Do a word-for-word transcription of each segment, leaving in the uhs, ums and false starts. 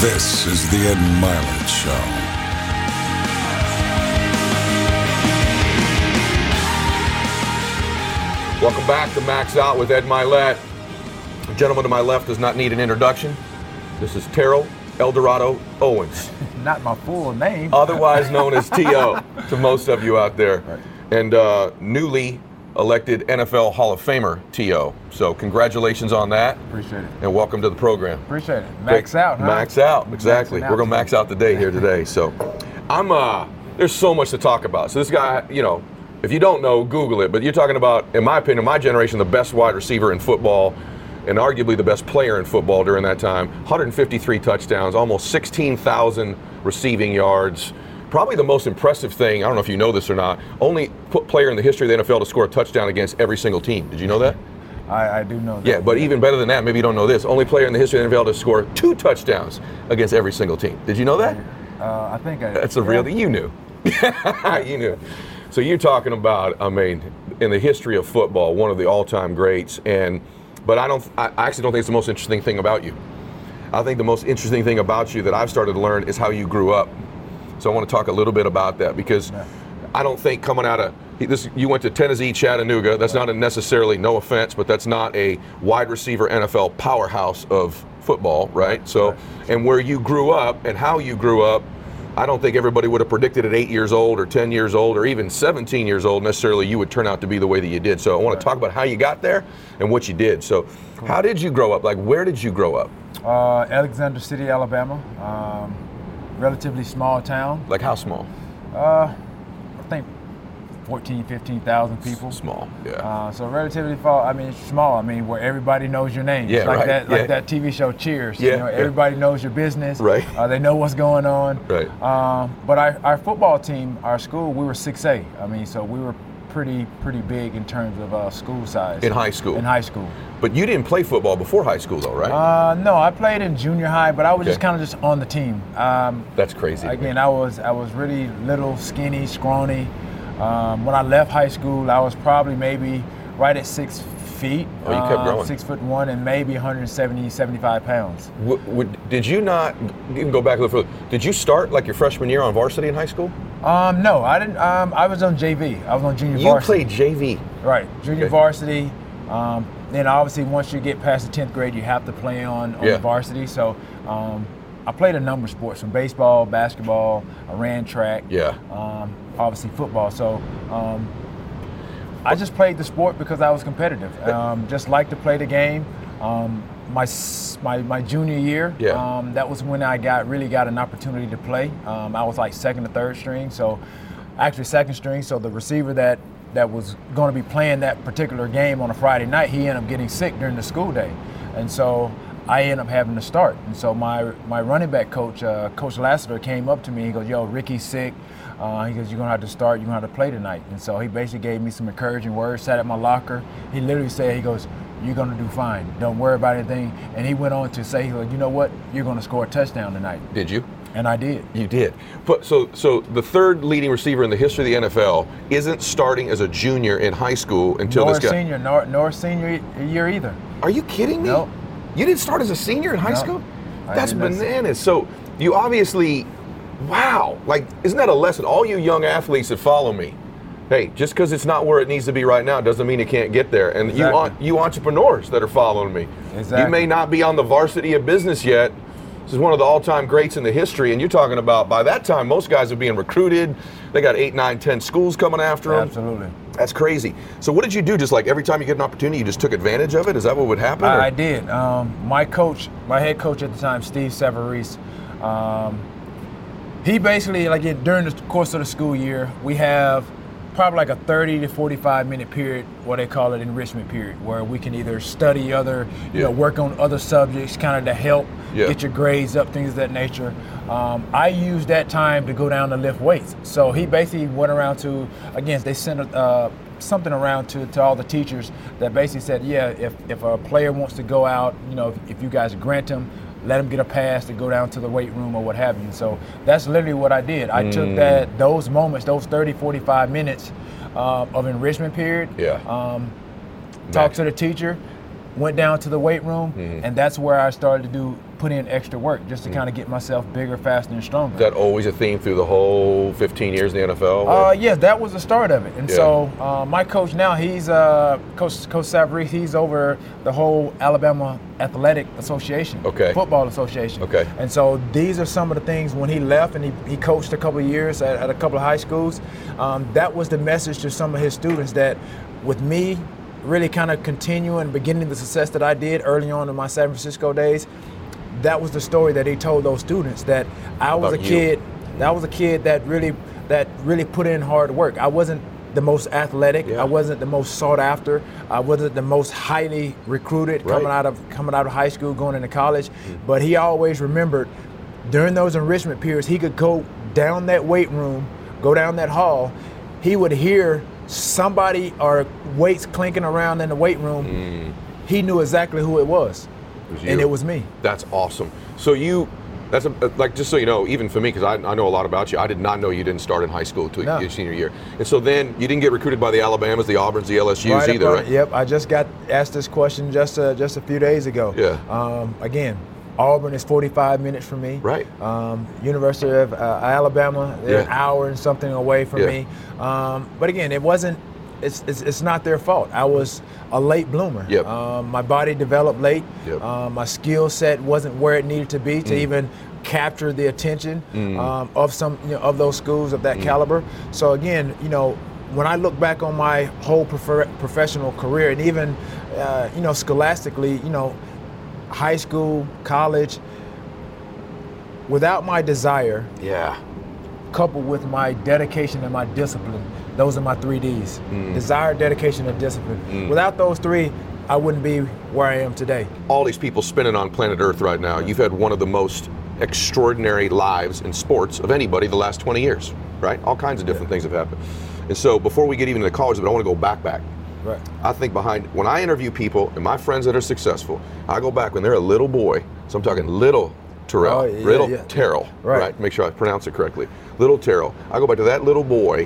This is the Ed Mylett Show. Welcome back to Max Out with Ed Mylett. The gentleman to my left does not need an introduction. This is Terrell Eldorado Owens. Not my full name. Otherwise known as T O to most of you out there. Right. And uh, newly elected N F L Hall of Famer T O. So congratulations on that. Appreciate it. And welcome to the program. Appreciate it. Max out, huh? Max out, exactly. Maxing out We're going to today. max out the day here today. So I'm, uh, there's so much to talk about. So this guy, you know, if you don't know, Google it. But you're talking about, in my opinion, my generation, the best wide receiver in football and arguably the best player in football during that time. one hundred fifty-three touchdowns, almost sixteen thousand receiving yards. Probably the most impressive thing, I don't know if you know this or not, only player in the history of the N F L to score a touchdown against every single team. Did you know that? I, I do know that. Yeah, but even better than that, maybe you don't know this, only player in the history of the N F L to score two touchdowns against every single team. Did you know that? Uh, I think I. That's a real, you knew. You knew. So you're talking about, I mean, in the history of football, one of the all-time greats. And, but I don't, I actually don't think it's the most interesting thing about you. I think the most interesting thing about you that I've started to learn is how you grew up. So I want to talk a little bit about that because yeah. I don't think coming out of this, you went to Tennessee, Chattanooga. That's not a necessarily, no offense, but that's not a wide receiver N F L powerhouse of football, right? So, and where you grew up and how you grew up, I don't think everybody would have predicted at eight years old or ten years old or even seventeen years old necessarily you would turn out to be the way that you did. So I want to talk about how you got there and what you did. So how did you grow up? Like, where did you grow up? Uh, Alexander City, Alabama. Um, relatively small town. Like how small? Uh, I think fourteen, fifteen thousand people. Small, yeah. Uh, so relatively far, I mean, small. I mean, where everybody knows your name. Yeah, like right. that, yeah. like that T V show Cheers. Yeah, you know, yeah. everybody knows your business. Right. Uh, they know what's going on. Right. Um, but our, our football team, our school, we were six A. I mean, so we were pretty pretty big in terms of uh, school size. In high school. In high school. But you didn't play football before high school, though, right? Uh, no, I played in junior high, but I was Okay. just kind of just on the team. Um, That's crazy. to me. Again, I was I was really little, skinny, scrawny. Um, when I left high school, I was probably maybe right at six feet. Oh, you kept uh, growing. Six foot one and maybe one hundred seventy, seventy-five pounds. W- would, did you not, you can go back a little further, did you start like your freshman year on varsity in high school? Um, no, I didn't. Um, I was on J V. I was on junior You varsity. played J V. Right, junior Okay. varsity. Um, then obviously once you get past the tenth grade, you have to play on, on Yeah. the varsity. So um, I played a number of sports, from baseball, basketball, I ran track. Yeah. Um, obviously football. So um, I just played the sport because I was competitive. Um, just liked to play the game. Um, my, s- my my junior year, Yeah. um, that was when I got really got an opportunity to play. Um, I was like second or third string, so actually second string. So the receiver that that was going to be playing that particular game on a Friday night, he ended up getting sick during the school day, and so I ended up having to start. And so my my running back coach, uh, Coach Lassiter, came up to me. He goes, "Yo, Ricky's sick." Uh, he goes, "You're gonna have to start. You're gonna have to play tonight." And so he basically gave me some encouraging words. Sat at my locker. He literally said, "He goes, you're gonna do fine. Don't worry about anything." And he went on to say, "He goes, you know what? You're gonna score a touchdown tonight." Did you? And I did. You did. But so so the third leading receiver in the history of the N F L isn't starting as a junior in high school until nor this guy. senior, nor, nor senior year either. Are you kidding me? Nope. You didn't start as a senior in high No, school? I That's didn't. bananas. So you obviously, wow, like, isn't that a lesson? All you young athletes that follow me, hey, just because it's not where it needs to be right now doesn't mean it can't get there. And you, Exactly. on, you entrepreneurs that are following me, Exactly. you may not be on the varsity of business yet. This is one of the all-time greats in the history, and you're talking about, by that time, most guys are being recruited. They got eight, nine, ten schools coming after them. Absolutely. That's crazy. So what did you do? Just like every time you get an opportunity, you just took advantage of it? Is that what would happen? or- I, I did. Um, my coach, my head coach at the time, Steve Severese, um, he basically, like in- during the course of the school year, we have probably like a thirty to forty-five minute period, what they call it enrichment period, where we can either study other, you Yeah. know, work on other subjects, kind of to help Yeah. get your grades up, things of that nature. Um, I used that time to go down to lift weights. So he basically went around to, again, they sent uh, something around to, to all the teachers that basically said, yeah, if, if a player wants to go out, you know, if, if you guys grant him, let him get a pass to go down to the weight room or what have you. And so that's literally what I did. I Mm. took that those moments, those thirty, forty-five minutes uh, of enrichment period, Yeah. um, talked to the teacher, went down to the weight room, Mm-hmm. and that's where I started to do put in extra work just to Mm-hmm. kind of get myself bigger, faster, and stronger. Is that always a theme through the whole fifteen years in the N F L? Uh, yeah, that was the start of it. And Yeah. so uh, my coach now, he's uh, Coach Coach Savary. He's over the whole Alabama Athletic Association, Okay. Football Association. Okay. And so these are some of the things when he left, and he, he coached a couple of years at, at a couple of high schools. Um, that was the message to some of his students that, with me, really kind of continuing, beginning the success that I did early on in my San Francisco days. That was the story that he told those students, that I was About a you. kid. That was a kid that really that really put in hard work. I wasn't the most athletic. Yeah. I wasn't the most sought after. I wasn't the most highly recruited coming Right. out of coming out of high school, going into college. But he always remembered during those enrichment periods, he could go down that weight room, go down that hall. He would hear somebody or weights clinking around in the weight room. He knew exactly who it was, It was and you. it was me. That's awesome. So you, that's a, like, just so you know, even for me, because I, I know a lot about you, I did not know you didn't start in high school until No. your senior year. And so then you didn't get recruited by the Alabamas, the Auburns, the L S Us Right either, up right? on- Yep, I just got asked this question just uh, just a few days ago. Yeah. Um, again, Auburn is forty-five minutes from me. Right. Um, University of uh, Alabama, they're Yeah. an hour and something away from Yeah. me. Um, but again, it wasn't. It's, it's it's not their fault. I was a late bloomer. Yep. Um, my body developed late. Yep. Um, my skill set wasn't where it needed to be to Mm. even capture the attention um, of some you know, of those schools of that caliber. So again, you know, when I look back on my whole prefer- professional career, and even uh, you know scholastically, you know, high school, college, without my desire, Yeah. coupled with my dedication and my discipline, those are my three Ds. Desire, dedication, and discipline. Without those three, I wouldn't be where I am today. All these people spinning on planet Earth right now, you've had one of the most extraordinary lives in sports of anybody the last twenty years, right? All kinds of different things have happened. And so before we get even into college, but I want to go back, back. Right. I think behind, when I interview people and my friends that are successful, I go back when they're a little boy, so I'm talking little Terrell, Oh, yeah, little yeah. Terrell, Right. right. Make sure I pronounce it correctly. Little Terrell. I go back to that little boy.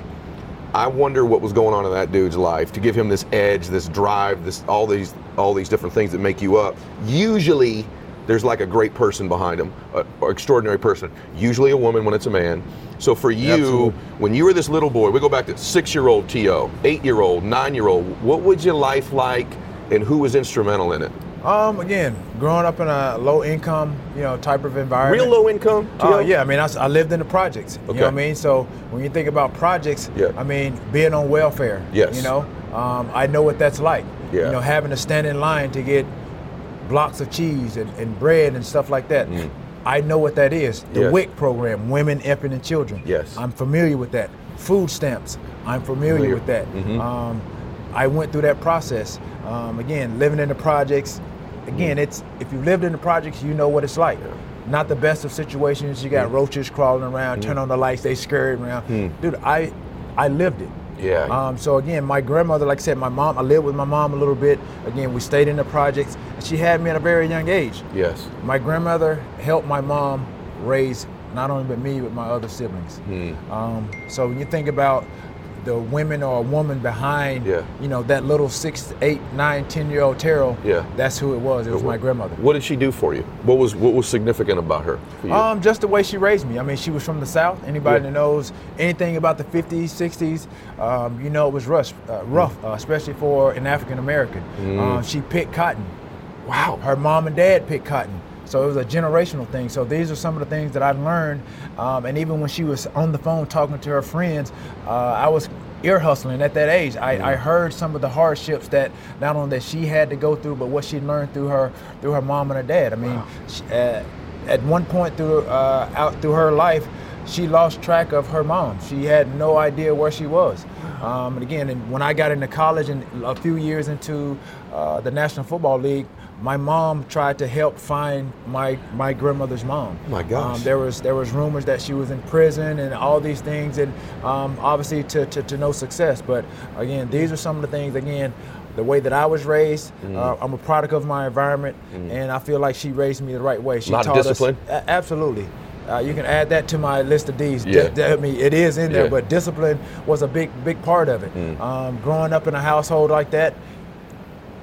I wonder what was going on in that dude's life to give him this edge, this drive, this all these all these different things that make you up. Usually, there's like a great person behind him, a, or extraordinary person. Usually a woman when it's a man. So for you, Absolutely. when you were this little boy, we go back to six-year-old T O, eight-year-old, nine-year-old. What was your life like, and who was instrumental in it? Um, again, growing up in a low income, you know, type of environment. Real low income, T O? Oh yeah, I mean, I, s- I lived in the projects. You Okay. know what I mean? So when you think about projects, Yeah. I mean, being on welfare. Yes. You know, um, I know what that's like. Yeah. You know, having to stand in line to get blocks of cheese and, and bread and stuff like that. I know what that is. The Mm. Yes. W I C program, Women, Infant, and Children. Yes. I'm familiar with that. Food stamps. I'm familiar, Familiar. with that. Mhm. Um, I went through that process. Um, again, living in the projects. Again, it's if you lived in the projects, you know what it's like. Not the best of situations. You got roaches crawling around. Turn on the lights, they scurry around. Dude, I, I lived it. Yeah. Um, so again, my grandmother, like I said, my mom. I lived with my mom a little bit. Again, we stayed in the projects, and she had me at a very young age. Yes. My grandmother helped my mom raise not only but me, but my other siblings. Um, so when you think about the women or a woman behind, Yeah. you know, that little six, eight, nine, ten-year-old Terrell, Yeah. that's who it was. It was my grandmother. What did she do for you? What was what was significant about her for you? Um, just the way she raised me. I mean, she was from the South. Anybody Yeah. that knows anything about the fifties, sixties, um, you know it was rough, uh, rough uh, especially for an African American. Um, she picked cotton. Wow. Her mom and dad picked cotton. So it was a generational thing. So these are some of the things that I've learned. Um, and even when she was on the phone talking to her friends, uh, I was ear hustling at that age. I, I heard some of the hardships that not only that she had to go through, but what she learned through her through her mom and her dad. I mean, she, uh, at one point through uh, out through her life, she lost track of her mom. She had no idea where she was. Um, and again, and when I got into college and a few years into uh, the National Football League, my mom tried to help find my my grandmother's mom. Oh my gosh. Um, there was there was rumors that she was in prison and all these things, and um, obviously to, to, to no success. But again, these are some of the things. Again, the way that I was raised, uh, I'm a product of my environment, and I feel like she raised me the right way. She Lot of taught discipline? Us, a- absolutely. Uh, you can add that to my list of D's. Yeah. D- d- I mean, it is in there, Yeah. but discipline was a big, big part of it. Um, growing up in a household like that,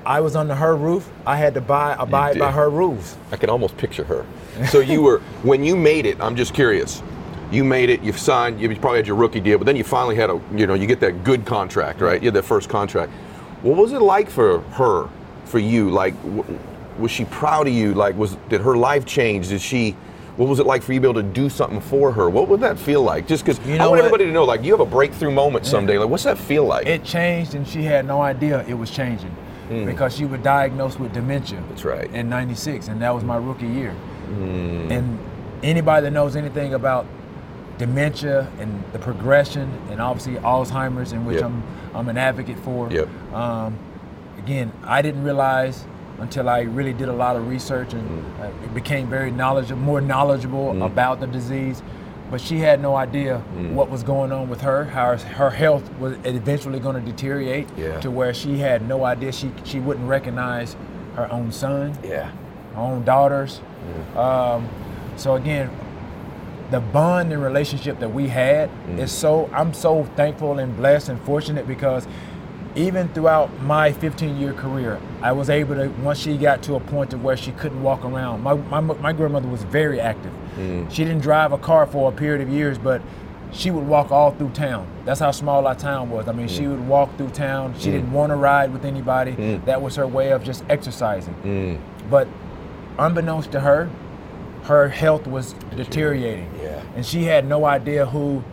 I was under her roof. I had to buy, abide by her rules. I can almost picture her. So you were, when you made it, I'm just curious, you made it, you've signed, you probably had your rookie deal, but then you finally had a, you know, you get that good contract, right? You had that first contract. What was it like for her, for you? Like, w- was she proud of you? Like, was did her life change? Did she, what was it like for you to be able to do something for her? What would that feel like? Just because You I know want what? everybody to know, like, you have a breakthrough moment someday. Like, what's that feel like? It changed, and she had no idea it was changing because she was diagnosed with dementia. That's right. In ninety-six, and that was my rookie year. And anybody that knows anything about dementia and the progression, and obviously Alzheimer's, in which Yep. I'm I'm an advocate for. Yep. Um, again, I didn't realize until I really did a lot of research and uh, it became very knowledgeable, more knowledgeable about the disease. But she had no idea what was going on with her, how her health was eventually going to deteriorate Yeah. to where she had no idea. She she wouldn't recognize her own son, Yeah. her own daughters. Um, so again, the bond and relationship that we had is so, I'm so thankful and blessed and fortunate because even throughout my fifteen year career, I was able to, once she got to a point of where she couldn't walk around, my, my, my grandmother was very active. She didn't drive a car for a period of years, but she would walk all through town. That's how small our town was. I mean, she would walk through town. She didn't want to ride with anybody. That was her way of just exercising. But unbeknownst to her, her health was deteriorating. Yeah. And she had no idea who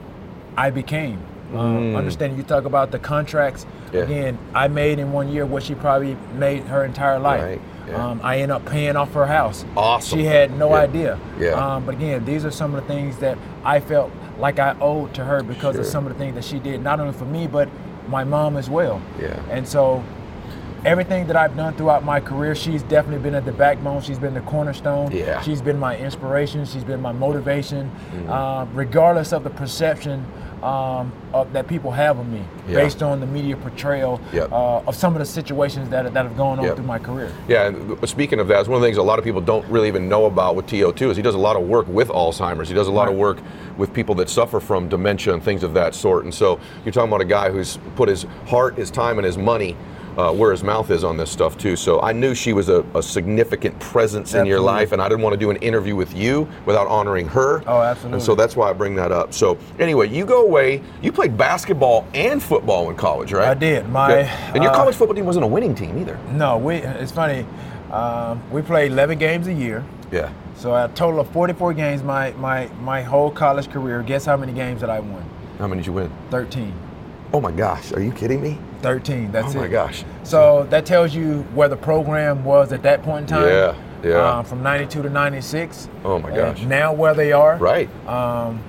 I became. Um, understanding you talk about the contracts. Yeah. Again, I made in one year what she probably made her entire life. Right, yeah. Um, I ended up paying off her house. Awesome. She had no Yeah. idea. Yeah. Um, but again, these are some of the things that I felt like I owed to her because of Sure. some of the things that she did, not only for me, but my mom as well. Yeah. And so everything that I've done throughout my career, she's definitely been at the backbone. She's been the cornerstone. Yeah. She's been my inspiration. She's been my motivation, Mm-hmm. uh, regardless of the perception um, of, that people have of me, Yeah. based on the media portrayal Yep. uh, of some of the situations that, that have gone on Yep. through my career. Yeah, and speaking of that, it's one of the things a lot of people don't really even know about with T O two is he does a lot of work with Alzheimer's. He does a lot of Right. work with people that suffer from dementia and things of that sort. And so you're talking about a guy who's put his heart, his time, and his money uh, where his mouth is on this stuff too. So I knew she was a, a significant presence in your Absolutely. life, and I didn't want to do an interview with you without honoring her. Oh, absolutely. And so that's why I bring that up. So anyway, you go away. You played basketball and football in college, right? I did. My Okay. And your uh, college football team wasn't a winning team either. No, we. It's funny. Um, we played eleven games a year. Yeah. So a total of forty-four games my, my, my whole college career. Guess how many games that I won? How many did you win? thirteen. Oh my gosh, are you kidding me? thirteen, that's Oh it. my gosh. So that tells you where the program was at that point in time. Yeah, yeah. Um, from ninety-two to ninety-six. Oh my And gosh. now where they are. Right. Um,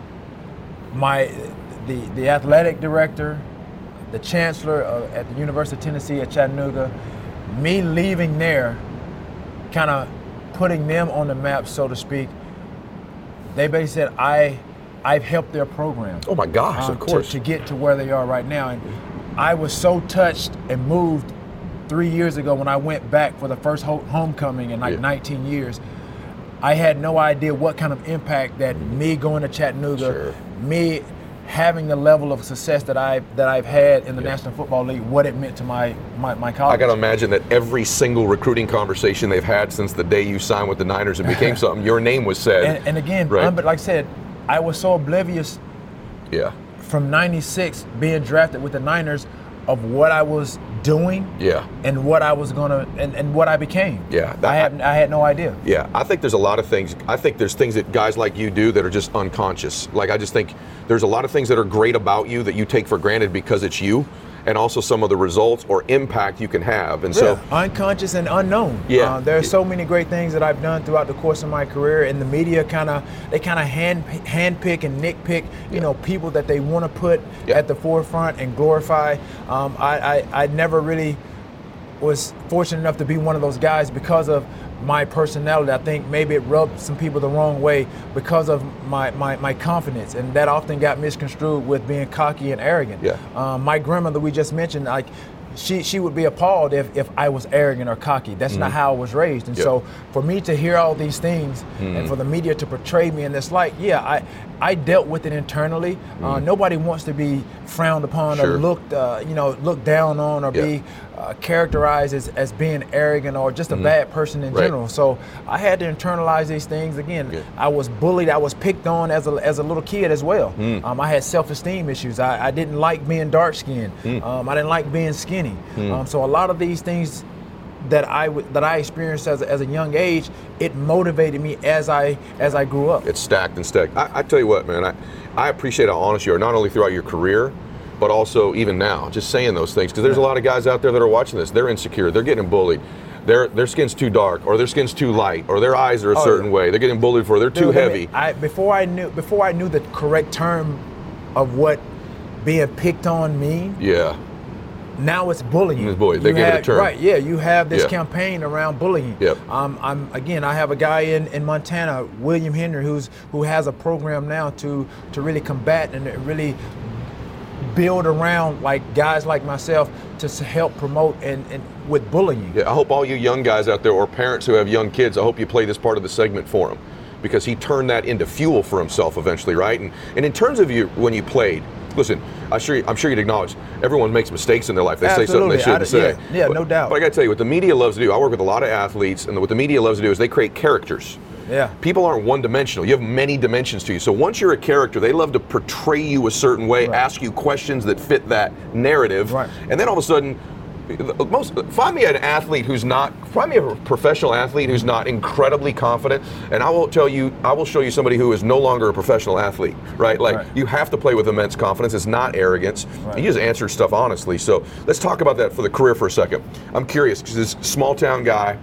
my, the, the athletic director, the chancellor uh, at the University of Tennessee at Chattanooga, me leaving there, kind of putting them on the map, so to speak. They basically said, I, I've helped their program. Oh my gosh, um, of course. To, to get to where they are right now. And I was so touched and moved three years ago when I went back for the first ho- homecoming in like Yeah. nineteen years. I had no idea what kind of impact that me going to Chattanooga, Sure. me having the level of success that I that I've had in the Yeah. National Football League, what it meant to my my, my college. I got to imagine that every single recruiting conversation they've had since the day you signed with the Niners and became something, your name was said. and, and again, Right. um, but like I said, I was so oblivious Yeah. from ninety-six being drafted with the Niners of what I was doing Yeah. and what I was gonna and, and what I became. Yeah, that- I had I had no idea. Yeah, I think there's a lot of things. I think there's things that guys like you do that are just unconscious. Like, I just think there's a lot of things that are great about you that you take for granted because it's you, and also some of the results or impact you can have. And so, Yeah, unconscious and unknown. Yeah. Uh, there are so many great things that I've done throughout the course of my career, and the media kind of they kind of hand hand pick and nitpick, you Yeah. know, people that they want to put Yeah. at the forefront and glorify. Um, I, I I never really was fortunate enough to be one of those guys because of my personality. I think maybe it rubbed some people the wrong way because of my, my, my confidence, and that often got misconstrued with being cocky and arrogant. Yeah. Um, my grandmother, we just mentioned, like she she would be appalled if, if I was arrogant or cocky. That's not how I was raised. And Yeah. so for me to hear all these things and for the media to portray me in this light, yeah, I I dealt with it internally. Uh, nobody wants to be frowned upon Sure. or looked, uh, you know, looked down on or Yeah. be uh, characterized as, as being arrogant or just a bad person in Right. general. So I had to internalize these things. Again, Okay. I was bullied. I was picked on as a, as a little kid as well. Mm. Um, I had self-esteem issues. I, I didn't like being dark-skinned. Mm. Um, I didn't like being skinny. Mm. Um, so a lot of these things that I w- that I experienced as a, as a young age, it motivated me as I as I grew up. It's stacked and stacked. I, I tell you what, man, I, I appreciate how honest you are, not only throughout your career, but also even now, just saying those things. Because there's a lot of guys out there that are watching this. They're insecure. They're getting bullied. Their their skin's too dark, or their skin's too light, or their eyes are a Oh, certain yeah. way. They're getting bullied for. They're too Dude, let heavy. me- I, before I knew before I knew the correct term of what being picked on mean, Yeah. now it's bullying. It's bullying. They You gave it a have- term. Right, yeah, you have this Yeah. campaign around bullying. Yep. Um, I'm again, I have a guy in, in Montana, William Henry, who's who has a program now to to really combat and really build around like guys like myself to s- help promote and, and with bullying. Yeah, I hope all you young guys out there or parents who have young kids, I hope you play this part of the segment for him, because he turned that into fuel for himself eventually, right? And and in terms of you when you played, listen, I'm sure I'm sure you'd acknowledge everyone makes mistakes in their life. They say something they Absolutely. shouldn't I- say. yeah, yeah, But- no doubt. But I got to tell you, what the media loves to do, I work with a lot of athletes, and what the media loves to do is they create characters. Yeah. People aren't one-dimensional. You have many dimensions to you. So once you're a character, they love to portray you a certain way, Right. ask you questions that fit that narrative, Right. and then all of a sudden, most find me an athlete who's not find me a professional athlete who's not incredibly confident, and I will tell you, I will show you somebody who is no longer a professional athlete, right? Like Right. you have to play with immense confidence. It's not arrogance. Right. You just answer stuff honestly. So let's talk about that for the career for a second. I'm curious because this small town guy,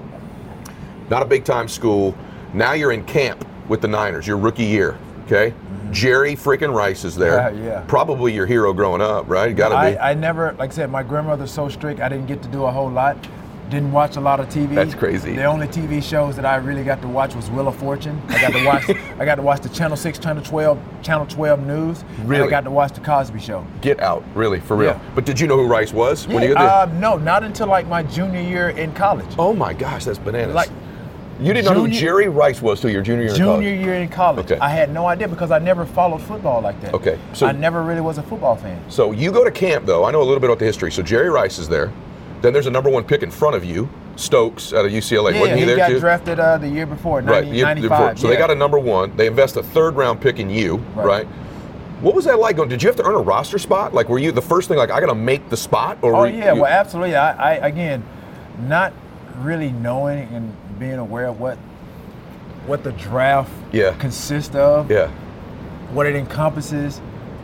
not a big time school. Now you're in camp with the Niners, your rookie year. Okay, Jerry freaking Rice is there. Yeah, yeah. Probably your hero growing up, right? Got to be. I, I never, like I said, my grandmother's so strict, I didn't get to do a whole lot. Didn't watch a lot of T V. That's crazy. The only T V shows that I really got to watch was Wheel of Fortune. I got to watch I got to watch the Channel six, Channel twelve, Channel twelve News. And Really? I got to watch the Cosby Show. Get out, really, for real. Yeah. But did you know who Rice was when you Yeah, got there? uh, no, not until like my junior year in college. Oh my gosh, that's bananas. Like, you didn't know who junior- Jerry Rice was till your junior year in Junior college? year in college. Okay. I had no idea because I never followed football like that. Okay, so- I never really was a football fan. So you go to camp, though. I know a little bit about the history. So Jerry Rice is there. Then there's a number one pick in front of you, Stokes out of U C L A. Yeah, Wasn't he, he there got too? drafted uh, the year before, Right. ninety, year- ninety-five. So yeah. they got a number one. They invest a third round pick in you, right? Right. What was that like? Going? Did you have to earn a roster spot? Like, were you the first thing? Like, I got to make the spot? Or Oh were yeah, you- well absolutely. I, I again, not really knowing and being aware of what what the draft Yeah. consists of, Yeah. what it encompasses.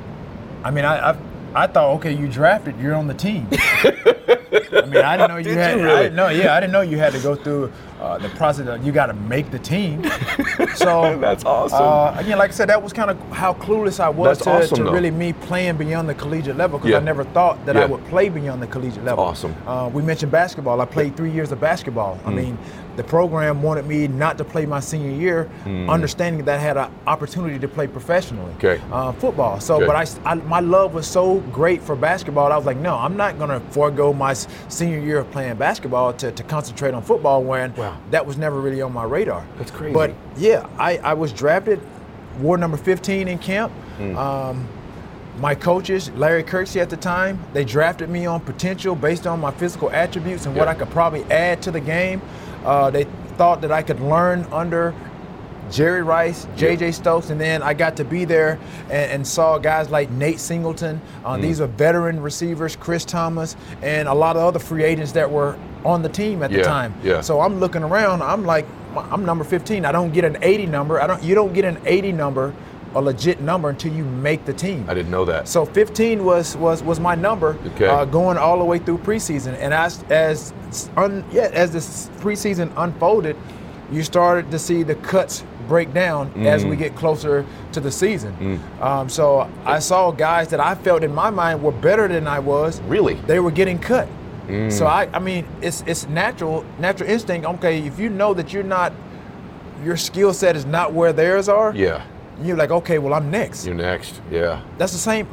I mean, I I, I thought, okay, you drafted, you're on the team. I mean, I didn't know you Did had. you really? I didn't know, yeah, I didn't know you had to go through uh, the process of you got to make the team. So That's awesome. Uh, again, like I said, that was kind of how clueless I was That's to, awesome, to though. really me playing beyond the collegiate level because Yeah. I never thought that Yeah. I would play beyond the collegiate level. awesome. Uh, we mentioned basketball. I played three years of basketball. Mm. I mean, the program wanted me not to play my senior year, understanding that I had an opportunity to play professionally. Mm. Okay. Uh, football. So, Okay. but I, s- I- my love was so great for basketball. I was like, no, I'm not going to forego my s- senior year of playing basketball to, to concentrate on football. When Wow. that was never really on my radar. That's crazy. But yeah, I, I was drafted, wore number fifteen in camp. Mm. Um, my coaches, Larry Kirksey at the time, they drafted me on potential based on my physical attributes and what Yeah. I could probably add to the game. Uh, they thought that I could learn under Jerry Rice, J J Stokes, and then I got to be there and, and saw guys like Nate Singleton. Uh, Mm. These are veteran receivers, Chris Thomas, and a lot of other free agents that were on the team at Yeah, the time. yeah. So I'm looking around. I'm like, I'm number fifteen. I don't get an eighty number. I don't. You don't get an eighty number, a legit number, until you make the team. I didn't know that. So fifteen was was was my number, Okay. uh, going all the way through preseason. And as as un, yeah, as this preseason unfolded, you started to see the cuts break down as we get closer to the season. Um, so I saw guys that I felt in my mind were better than I was. Really? They were getting cut. So I, I mean, it's it's natural, natural instinct. Okay, if you know that you're not, your skill set is not where theirs are. Yeah. You're like, okay, well, I'm next. You're next. Yeah. That's the same.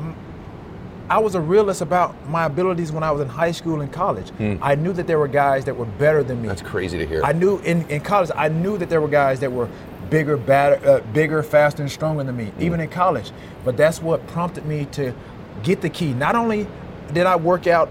I was a realist about my abilities when I was in high school and college. I knew that there were guys that were better than me. That's crazy to hear. I knew in, in college, I knew that there were guys that were bigger, batter, uh, bigger, faster, and stronger than me, mm. even in college. But that's what prompted me to get the key. Not only did I work out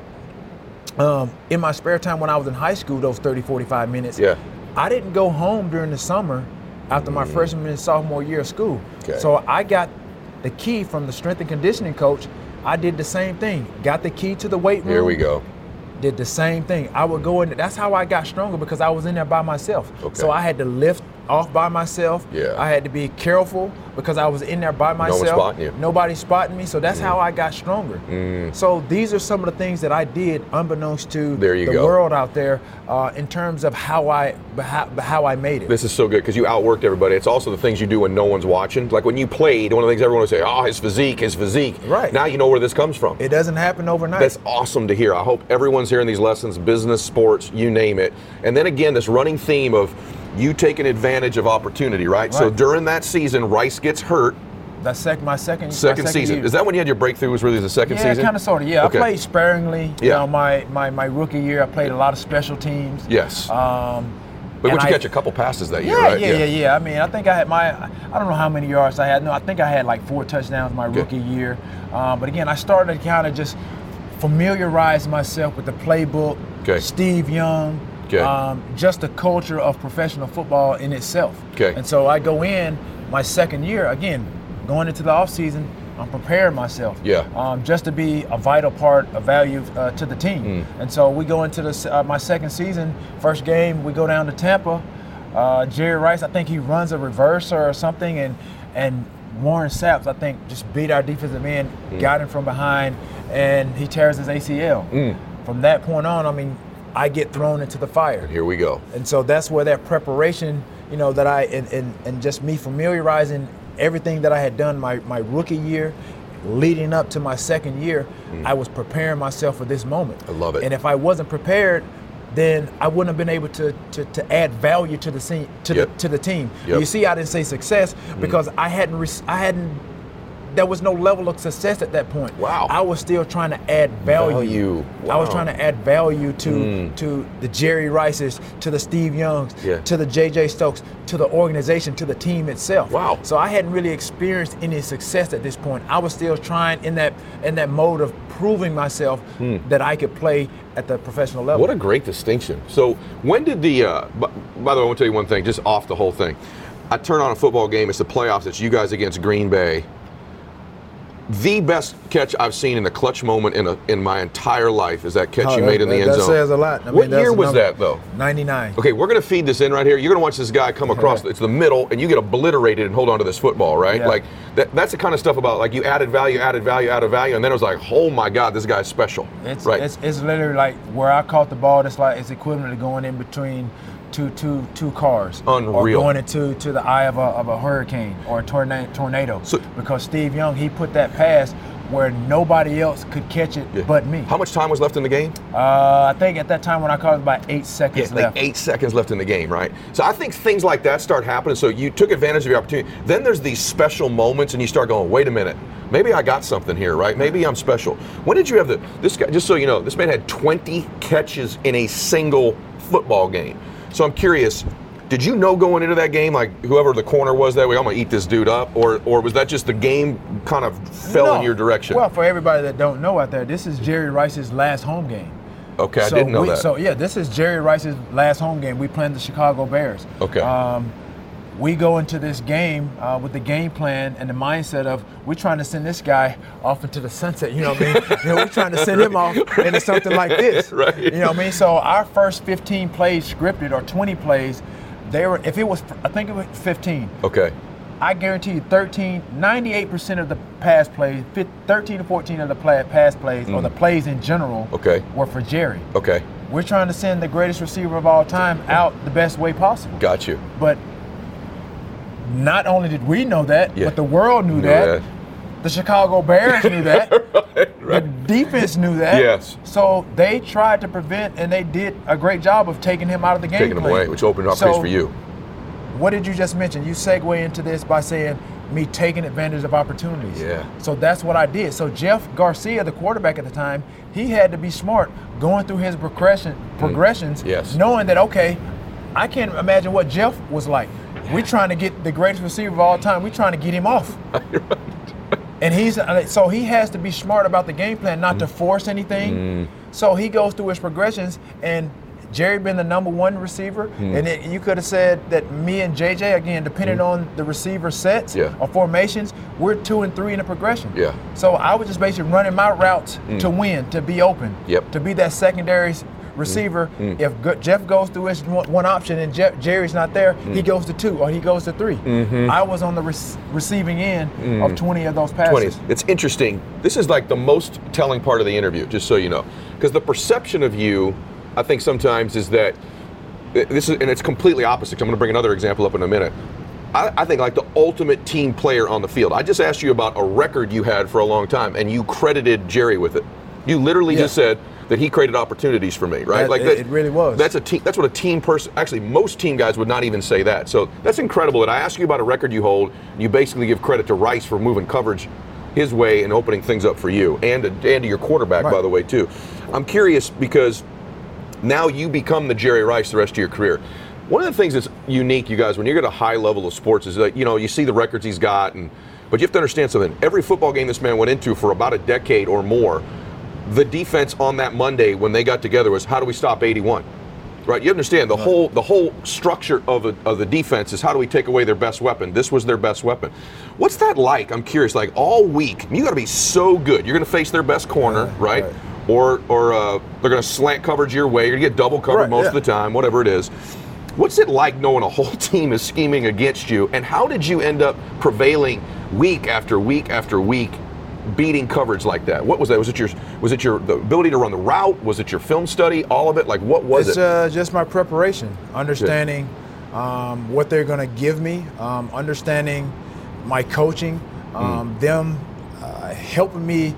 um, in my spare time when I was in high school, those thirty, forty-five minutes, yeah. I didn't go home during the summer after my mm. freshman and sophomore year of school. Okay. So I got the key from the strength and conditioning coach. I did the same thing. Got the key to the weight room. Here we go. Did the same thing. I would go in. That's how I got stronger, because I was in there by myself. Okay. So I had to lift off by myself. Yeah. I had to be careful because I was in there by myself. No one spotting you. Nobody spotting me. So that's mm. how I got stronger. Mm. So these are some of the things that I did, unbeknownst to there you the go. world out there, uh, in terms of how I how, how I made it. This is so good because you outworked everybody. It's also the things you do when no one's watching. Like when you played, one of the things everyone would say, "Oh, his physique, his physique." Right. Now you know where this comes from. It doesn't happen overnight. That's awesome to hear. I hope everyone's hearing these lessons, business, sports, you name it. And then again, this running theme of you taking advantage of opportunity, right? right. So during that season, Rice gets hurt. That's sec- my second second my second season. Year. Is that when you had your breakthrough? Was really the second yeah, season? Yeah, kind of, sort of. Yeah, okay. I played sparingly. You yeah. know, my, my my rookie year, I played a lot of special teams. Yes. Um, but would you I, catch a couple passes that year, yeah, right? Yeah, yeah, yeah, yeah. I mean, I think I had my, I don't know how many yards I had. No, I think I had like four touchdowns my okay. rookie year. Um, but again, I started to kind of just familiarize myself with the playbook, okay. Steve Young, okay. um, just the culture of professional football in itself. Okay. And so I go in my second year, again, going into the offseason, I'm preparing myself. Yeah. Um, just to be a vital part, of value uh, to the team. Mm. And so we go into the, uh, my second season, first game, we go down to Tampa. Uh, Jerry Rice, I think he runs a reverser or something, and and Warren Sapp, I think, just beat our defensive end, mm. got him from behind, and he tears his A C L. Mm. From that point on, I mean, I get thrown into the fire. Here we go. And so that's where that preparation, you know, that I, and, and, and just me familiarizing everything that I had done my, my rookie year, leading up to my second year, mm. I was preparing myself for this moment. I love it. And if I wasn't prepared, then I wouldn't have been able to to, to add value to the scene, to yep. the to the team. Yep. You see, I didn't say success because mm. I hadn't re- I hadn't. There was no level of success at that point. Wow. I was still trying to add value. value. Wow. I was trying to add value to mm. to the Jerry Rices, to the Steve Youngs, yeah. to the J J Stokes, to the organization, to the team itself. Wow. So I hadn't really experienced any success at this point. I was still trying in that in that mode of proving myself mm. that I could play at the professional level. What a great distinction. So when did the, uh, by, by the way, I want to tell you one thing, just off the whole thing. I turn on a football game, it's the playoffs, it's you guys against Green Bay. The best catch I've seen in a clutch moment in a, in my entire life is that catch oh, you that, made in the that, end that zone. That says a lot. I what mean, year was that, though? ninety-nine. Okay, we're going to feed this in right here. You're going to watch this guy come across. It's the middle, and you get obliterated and hold on to this football, right? Yeah. Like that, that's the kind of stuff about like you added value, added value, added value, and then it was like, oh my God, this guy's special. It's, right. It's, it's literally like where I caught the ball. It's like it's equivalent to going in between two two two cars. Unreal. Or going into to the eye of a of a hurricane or a tornado. Tornado. So, because Steve Young, he put that pass where nobody else could catch it yeah. but me. How much time was left in the game? Uh, I think at that time when I caught it, about eight seconds yeah, left. Like eight seconds left in the game, right? So I think things like that start happening. So you took advantage of your opportunity. Then there's these special moments, and you start going, wait a minute, maybe I got something here, right? Maybe I'm special. When did you have the, this guy, just so you know, this man had twenty catches in a single football game. So I'm curious, did you know going into that game, like whoever the corner was that way, I'm going to eat this dude up? Or or was that just the game kind of fell no. in your direction? Well, for everybody that don't know out there, this is Jerry Rice's last home game. Okay, so I didn't know we, that. So, yeah, this is Jerry Rice's last home game. We playing the Chicago Bears. Okay. Um, we go into this game uh, with the game plan and the mindset of we're trying to send this guy off into the sunset. You know what I mean? you know, we're trying to send him off into something like this. Right. You know what I mean? So our first fifteen plays scripted or twenty plays, they were, if it was, I think it was fifteen. Okay. I guarantee you thirteen, ninety-eight percent of the pass plays, thirteen to fourteen of the pass plays, mm. or the plays in general, okay. were for Jerry. Okay. We're trying to send the greatest receiver of all time out the best way possible. Got you. But not only did we know that, yeah. but the world knew, knew that. that. The Chicago Bears knew that. right, right. The defense knew that. Yes. So they tried to prevent, and they did a great job of taking him out of the game. Taking him away, which opened up so, space for you. What did you just mention? You segue into this by saying me taking advantage of opportunities. Yeah. So that's what I did. So Jeff Garcia, the quarterback at the time, he had to be smart going through his progression progressions, mm. yes. knowing that, okay, I can't imagine what Jeff was like. We're trying to get the greatest receiver of all time. We're trying to get him off. And he's so he has to be smart about the game plan, not mm. to force anything. Mm. So he goes through his progressions, and Jerry been the number one receiver, mm. and it, you could have said that me and J J, again, depending mm. on the receiver sets yeah. or formations, we're two and three in the progression. Yeah. So I was just basically running my routes mm. to win, to be open, yep. to be that secondary receiver. Mm. If G- Jeff goes through his one, one option and Jeff, Jerry's not there, mm. he goes to two or he goes to three. Mm-hmm. I was on the re- receiving end mm. of twenty of those passes. twenty. It's interesting. This is like the most telling part of the interview, just so you know, because the perception of you, I think sometimes is that this is, and it's completely opposite. I'm going to bring another example up in a minute. I, I think like the ultimate team player on the field. I just asked you about a record you had for a long time, and you credited Jerry with it. You literally yeah. just said that he created opportunities for me, right? That, like it, that, it really was. That's a team. That's what a team person. Actually, most team guys would not even say that. So that's incredible. That I asked you about a record you hold. And you basically give credit to Rice for moving coverage his way and opening things up for you, and to, and to your quarterback, right. by the way, too. I'm curious because now you become the Jerry Rice the rest of your career. One of the things that's unique, you guys, when you're at a high level of sports is that, you know, you see the records he's got, and but you have to understand something. Every football game this man went into for about a decade or more, the defense on that Monday when they got together was, how do we stop eighty-one? Right? You understand the right. whole the whole structure of, a, of the defense is, how do we take away their best weapon? This was their best weapon. What's that like? I'm curious. Like all week, you got to be so good. You're going to face their best corner, yeah, right? right. Or or uh, they're going to slant coverage your way. You're going to get double covered right, most yeah. of the time, whatever it is. What's it like knowing a whole team is scheming against you? And how did you end up prevailing week after week after week, beating coverage like that? What was that? Was it your was it your the ability to run the route? Was it your film study? All of it? Like what was it's, it? It's uh, just my preparation, understanding um, what they're going to give me, um, understanding my coaching, um, mm. them uh, helping me.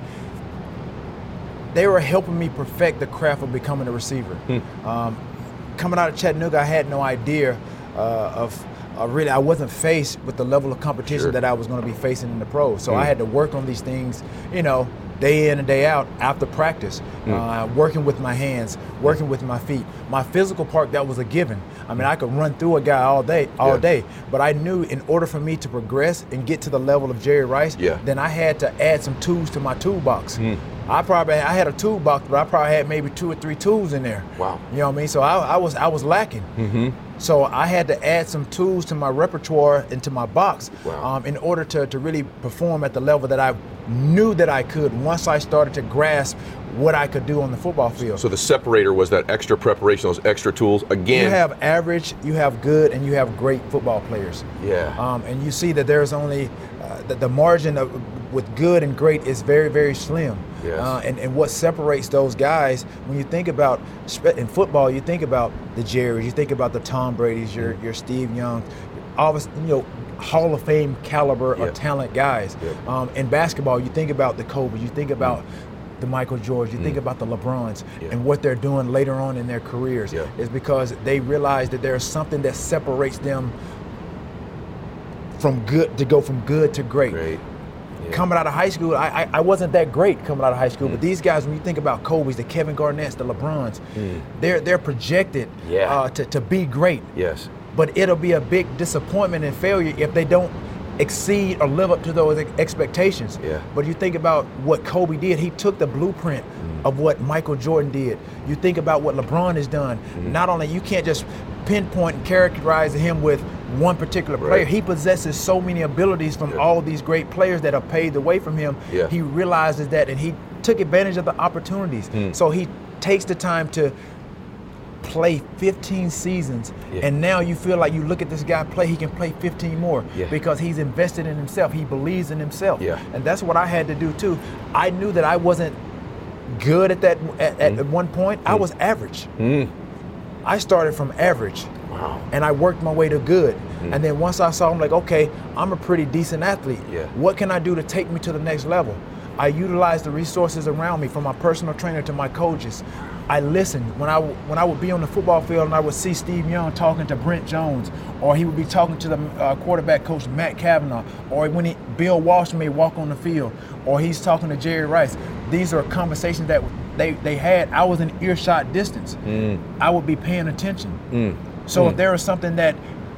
They were helping me perfect the craft of becoming a receiver. Mm. Um, coming out of Chattanooga, I had no idea uh, of uh, really, I wasn't faced with the level of competition sure. that I was going to be facing in the pros. So mm. I had to work on these things, you know, day in and day out after practice, mm. uh, working with my hands, working with my feet. My physical part, that was a given. I mean, I could run through a guy all day, all yeah. day, but I knew in order for me to progress and get to the level of Jerry Rice, yeah. then I had to add some tools to my toolbox. Mm. I probably I had a toolbox, but I probably had maybe two or three tools in there. Wow. You know what I mean? So I, I was I was lacking. Mm-hmm. So I had to add some tools to my repertoire and to my box wow. um, in order to, to really perform at the level that I knew that I could once I started to grasp what I could do on the football field. So the separator was that extra preparation, those extra tools. Again, you have average, you have good, and you have great football players. Yeah. Um, and you see that there's only uh, the, the margin of with good and great is very, very slim. Yes. Uh, and, and what separates those guys, when you think about in football, you think about the Jerrys, you think about the Tom Brady's, your your Steve Young, all of you know, Hall of Fame caliber yep. of talent guys. Yep. Um, in basketball, you think about the Kobe, you think about mm. the Michael Jordan, you mm. think about the LeBrons yeah. and what they're doing later on in their careers yeah. is because they realize that there's something that separates them from good to go from good to great. Great. Yeah. Coming out of high school, I, I I wasn't that great coming out of high school, mm. but these guys, when you think about Kobe's, the Kevin Garnett's, the LeBrons, mm. they're they're projected yeah. uh, to, to be great. Yes. But it'll be a big disappointment and failure if they don't exceed or live up to those expectations. Yeah. But you think about what Kobe did, he took the blueprint mm. of what Michael Jordan did. You think about what LeBron has done. Mm. Not only, you can't just pinpoint and characterize him with one particular player. Right. He possesses so many abilities from yeah. all these great players that have paved the way from him. Yeah. He realizes that and he took advantage of the opportunities. Mm. So he takes the time to play fifteen seasons yeah. and now you feel like you look at this guy play, he can play fifteen more yeah. because he's invested in himself. He believes in himself. Yeah. And that's what I had to do too. I knew that I wasn't good at that at, mm. at one point. Mm. I was average. Mm. I started from average. Wow. And I worked my way to good. Mm. And then once I saw, I'm like, okay, I'm a pretty decent athlete. Yeah. What can I do to take me to the next level? I utilized the resources around me, from my personal trainer to my coaches. I listened. When I when I would be on the football field and I would see Steve Young talking to Brent Jones, or he would be talking to the uh, quarterback coach Matt Cavanaugh, or when he, Bill Walsh may walk on the field, or he's talking to Jerry Rice. These are conversations that they, they had. I was in earshot distance. Mm. I would be paying attention. Mm. So mm. if there was something that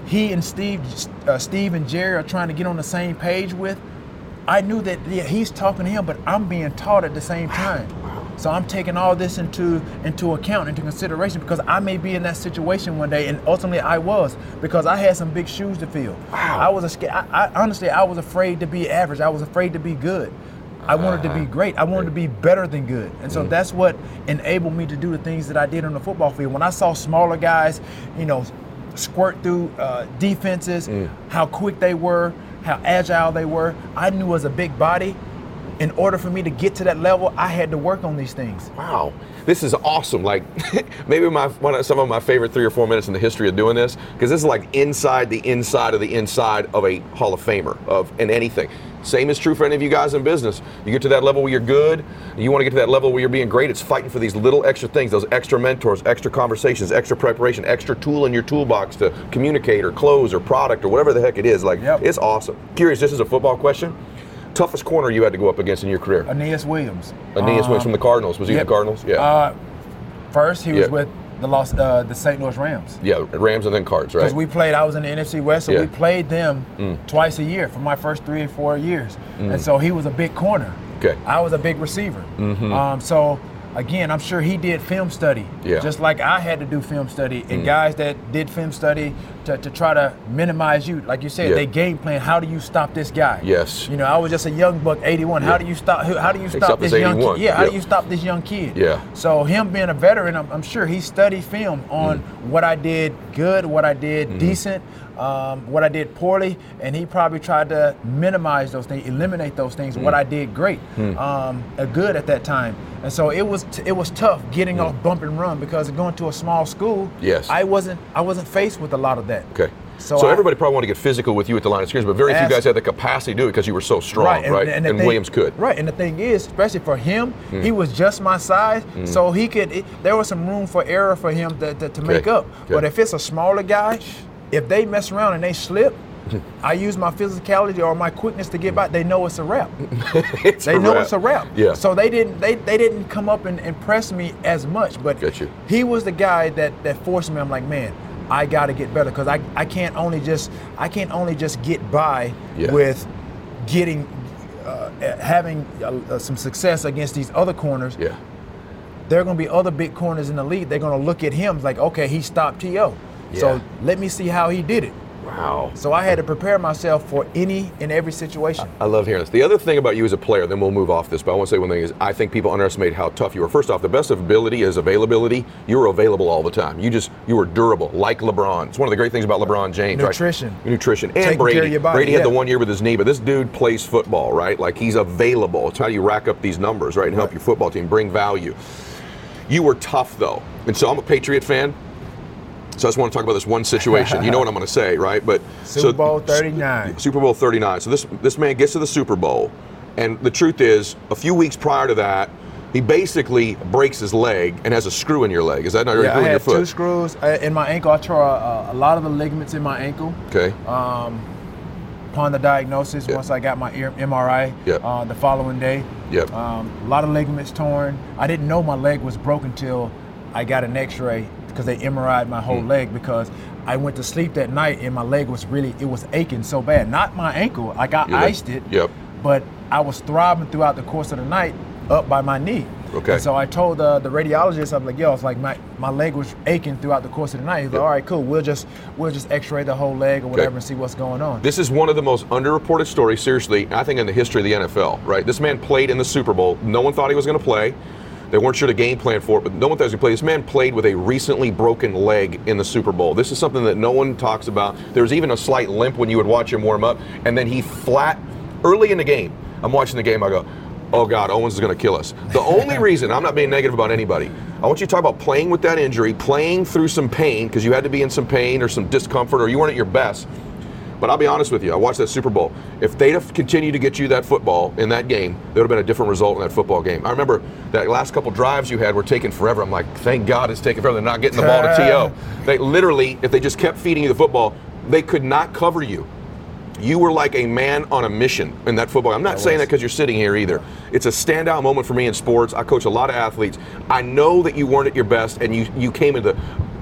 he and Steve, uh, Steve and Jerry are trying to get on the same page with, I knew that yeah, he's talking to him, but I'm being taught at the same time. So I'm taking all this into into account, into consideration, because I may be in that situation one day, and ultimately I was, because I had some big shoes to fill. Wow. I was a, I, I, honestly, I was afraid to be average. I was afraid to be good. I wanted to be great. I wanted to be better than good. And so mm. that's what enabled me to do the things that I did on the football field. When I saw smaller guys, you know, squirt through uh, defenses, mm. how quick they were, how agile they were, I knew as a big body, in order for me to get to that level, I had to work on these things. Wow, this is awesome. Like maybe my one of, some of my favorite three or four minutes in the history of doing this, because this is like inside the inside of the inside of a Hall of Famer of in anything. Same is true for any of you guys in business. You get to that level where you're good, you want to get to that level where you're being great, it's fighting for these little extra things, those extra mentors, extra conversations, extra preparation, extra tool in your toolbox to communicate or close or product or whatever the heck it is. Like, yep. It's awesome. Curious, this is a football question. Toughest corner you had to go up against in your career? Aeneas Williams. Aeneas um, Williams from the Cardinals. Was he yep. in the Cardinals? Yeah. Uh, first, he was yep. with the Los, uh, the Saint Louis Rams. Yeah, Rams and then Cards, right? Because we played, I was in the N F C West, so yeah. we played them mm. twice a year for my first three or four years. Mm. And so he was a big corner. Okay. I was a big receiver. Mm-hmm. Um, so, again, I'm sure he did film study, yeah. just like I had to do film study. And mm. guys that did film study to, to try to minimize you, like you said, yeah. they game plan. How do you stop this guy? Yes. You know, I was just a young buck, eighty-one. Yeah. How do you stop? How do you stop Except this young kid? Yeah. How yep. do you stop this young kid? Yeah. So him being a veteran, I'm, I'm sure he studied film on mm. what I did good, what I did mm. decent. Um, what I did poorly, and he probably tried to minimize those things, eliminate those things. Mm. What I did great, mm. um, uh, good at that time, and so it was t- it was tough getting mm. off bump and run, because going to a small school, yes, I wasn't I wasn't faced with a lot of that. Okay. So, so I, everybody probably want to get physical with you at the line of scrimmage, but very few guys had the capacity to do it because you were so strong, right? And, right? and, and thing, Williams could. Right, and the thing is, especially for him, mm. he was just my size, mm. so he could. It, there was some room for error for him to, to, to okay. make up. Okay. But if it's a smaller guy, if they mess around and they slip, I use my physicality or my quickness to get by. They know it's a wrap. it's they a know wrap. it's a wrap. Yeah. So they didn't they, they didn't come up and, and press me as much. But Got you. he was the guy that, that forced me. I'm like, man, I got to get better, because I, I can't only just I can't only just get by yeah. with getting uh, having uh, some success against these other corners. Yeah. There are going to be other big corners in the league. They're going to look at him like, okay, he stopped T O. Yeah. So let me see how he did it. Wow. So I had to prepare myself for any and every situation. I love hearing this. The other thing about you as a player, then we'll move off this, but I want to say one thing is I think people underestimate how tough you were. First off, the best of ability is availability. You were available all the time. You just, you were durable, like LeBron. It's one of the great things about LeBron James, Nutrition. right? Nutrition. And Taking Brady. care of your body, Brady yeah. had the one year with his knee, but this dude plays football, right? Like he's available. It's how you rack up these numbers, right? And help right. your football team bring value. You were tough though. And so I'm a Patriot fan. So I just want to talk about this one situation. You know what I'm going to say, right? But Super so, Bowl thirty-nine. Super Bowl thirty-nine. So this this man gets to the Super Bowl, and the truth is, a few weeks prior to that, he basically breaks his leg and has a screw in your leg. Is that not yeah, in your foot? I had two screws in my ankle. I tore a, a lot of the ligaments in my ankle. Okay. Um, upon the diagnosis, yep. once I got my M R I yep. uh, the following day, yep. um, a lot of ligaments torn. I didn't know my leg was broken till I got an X-ray, because they M R I'd my whole mm. leg, because I went to sleep that night and my leg was really, it was aching so bad. Not my ankle, like I You're iced like, it, yep. but I was throbbing throughout the course of the night up by my knee. Okay. And so I told uh, the radiologist, I'm like, yo, it's like my, my leg was aching throughout the course of the night. He's yep. like, all right, cool, we'll just we'll just X-ray the whole leg or whatever okay. and see what's going on. This is one of the most underreported stories, seriously, I think in the history of the N F L, right? This man played in the Super Bowl. No one thought he was going to play. They weren't sure the game plan for it, but no one thought he was going to play. This man played with a recently broken leg in the Super Bowl. This is something that no one talks about. There was even a slight limp when you would watch him warm up, and then he flat, early in the game, I'm watching the game, I go, oh God, Owens is going to kill us. The only reason, I'm not being negative about anybody, I want you to talk about playing with that injury, playing through some pain, because you had to be in some pain or some discomfort, or you weren't at your best. But I'll be honest with you, I watched that Super Bowl. If they'd have continued to get you that football in that game, there would have been a different result in that football game. I remember that last couple drives you had were taking forever. I'm like, thank God it's taking forever. They're not getting the ball to T O. They literally, if they just kept feeding you the football, they could not cover you. You were like a man on a mission in that football. I'm not saying that because you're sitting here either. It's a standout moment for me in sports. I coach a lot of athletes. I know that you weren't at your best, and you, you came into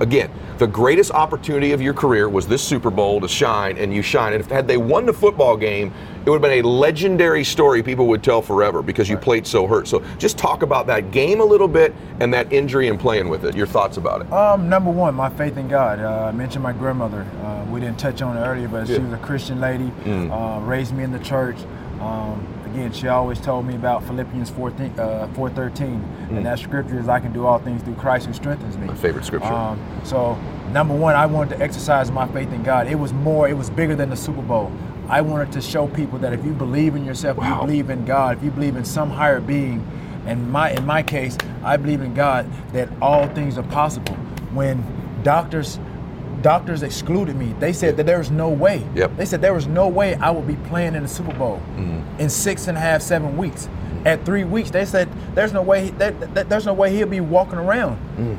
Again, the greatest opportunity of your career was this Super Bowl to shine, and you shine. And if had they won the football game, it would have been a legendary story people would tell forever because you played so hurt. So just talk about that game a little bit and that injury and playing with it. Your thoughts about it? Um, number one, my faith in God. Uh, I mentioned my grandmother. Uh, we didn't touch on it earlier, but Yeah. she was a Christian lady, Mm. uh, raised me in the church. Um, again, she always told me about Philippians four thirteen, Mm. and that scripture is, I can do all things through Christ who strengthens me. My favorite scripture. Um, so, number one, I wanted to exercise my faith in God. It was more, it was bigger than the Super Bowl. I wanted to show people that if you believe in yourself, if Wow. you believe in God, if you believe in some higher being, and my in my case, I believe in God, that all things are possible. When doctors doctors excluded me, they said that there was no way. Yep. They said there was no way I would be playing in the Super Bowl in six and a half, seven weeks. At three weeks, they said there's no way that, that, there's no way he'll be walking around.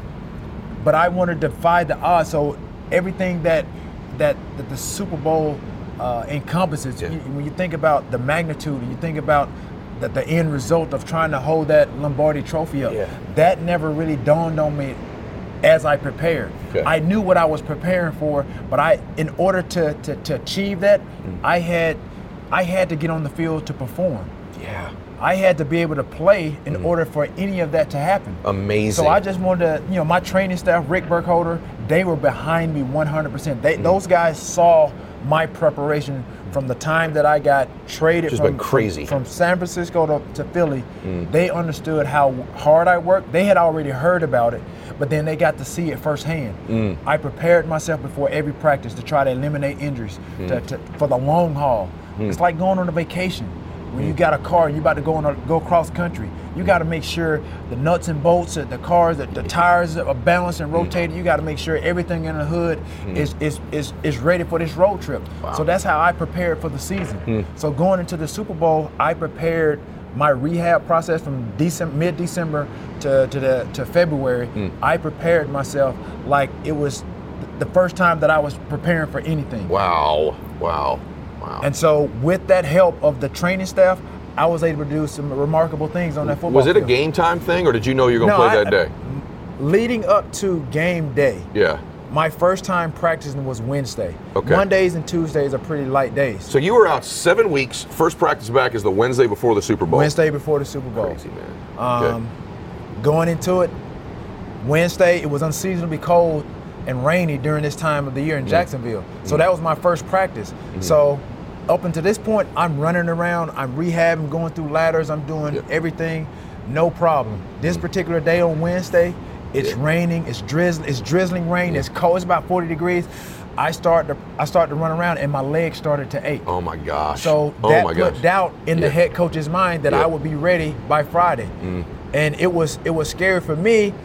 But I wanted to defy the odds. So everything that that, that the Super Bowl uh, encompasses, Yeah. you, when you think about the magnitude, and you think about the, the end result of trying to hold that Lombardi Trophy up, Yeah. that never really dawned on me as I prepared. Okay. I knew what I was preparing for, but I, in order to to, to achieve that, I had I had to get on the field to perform. Yeah. I had to be able to play in order for any of that to happen. Amazing. So I just wanted to, you know, my training staff, Rick Burkholder, they were behind me one hundred percent. They, Those guys saw my preparation from the time that I got traded Just from, been crazy. from, from San Francisco to, to Philly. They understood how hard I worked. They had already heard about it, but then they got to see it firsthand. I prepared myself before every practice to try to eliminate injuries to, to, for the long haul. It's like going on a vacation. When you got a car and you're about to go on a, go cross country, you got to make sure the nuts and bolts of the cars, the, the tires are balanced and rotated. You got to make sure everything in the hood is, is is is ready for this road trip. Wow. So that's how I prepared for the season. So going into the Super Bowl, I prepared my rehab process from December, mid-December to to the to February. I prepared myself like it was the first time that I was preparing for anything. Wow. Wow. Wow. And so with that help of the training staff, I was able to do some remarkable things on that football Was it a field. game time thing, or did you know you were going to No, play I- that day? Leading up to game day, Yeah. my first time practicing was Wednesday. Okay. Mondays and Tuesdays are pretty light days. So you were out seven weeks. First practice back is the Wednesday before the Super Bowl. Wednesday before the Super Bowl. Crazy, man. Um, Okay. Going into it, Wednesday, it was unseasonably cold and rainy during this time of the year in Jacksonville. So that was my first practice. So up until this point, I'm running around, I'm rehabbing, going through ladders, I'm doing Yep. everything, no problem. This particular day on Wednesday, it's Yeah. raining, it's drizzling, it's drizzling rain, it's cold, it's about forty degrees. I start to I start to run around and my legs started to ache. Oh my gosh. So oh that my put gosh. doubt in the Yeah. head coach's mind that Yeah. I would be ready by Friday. And it was it was scary for me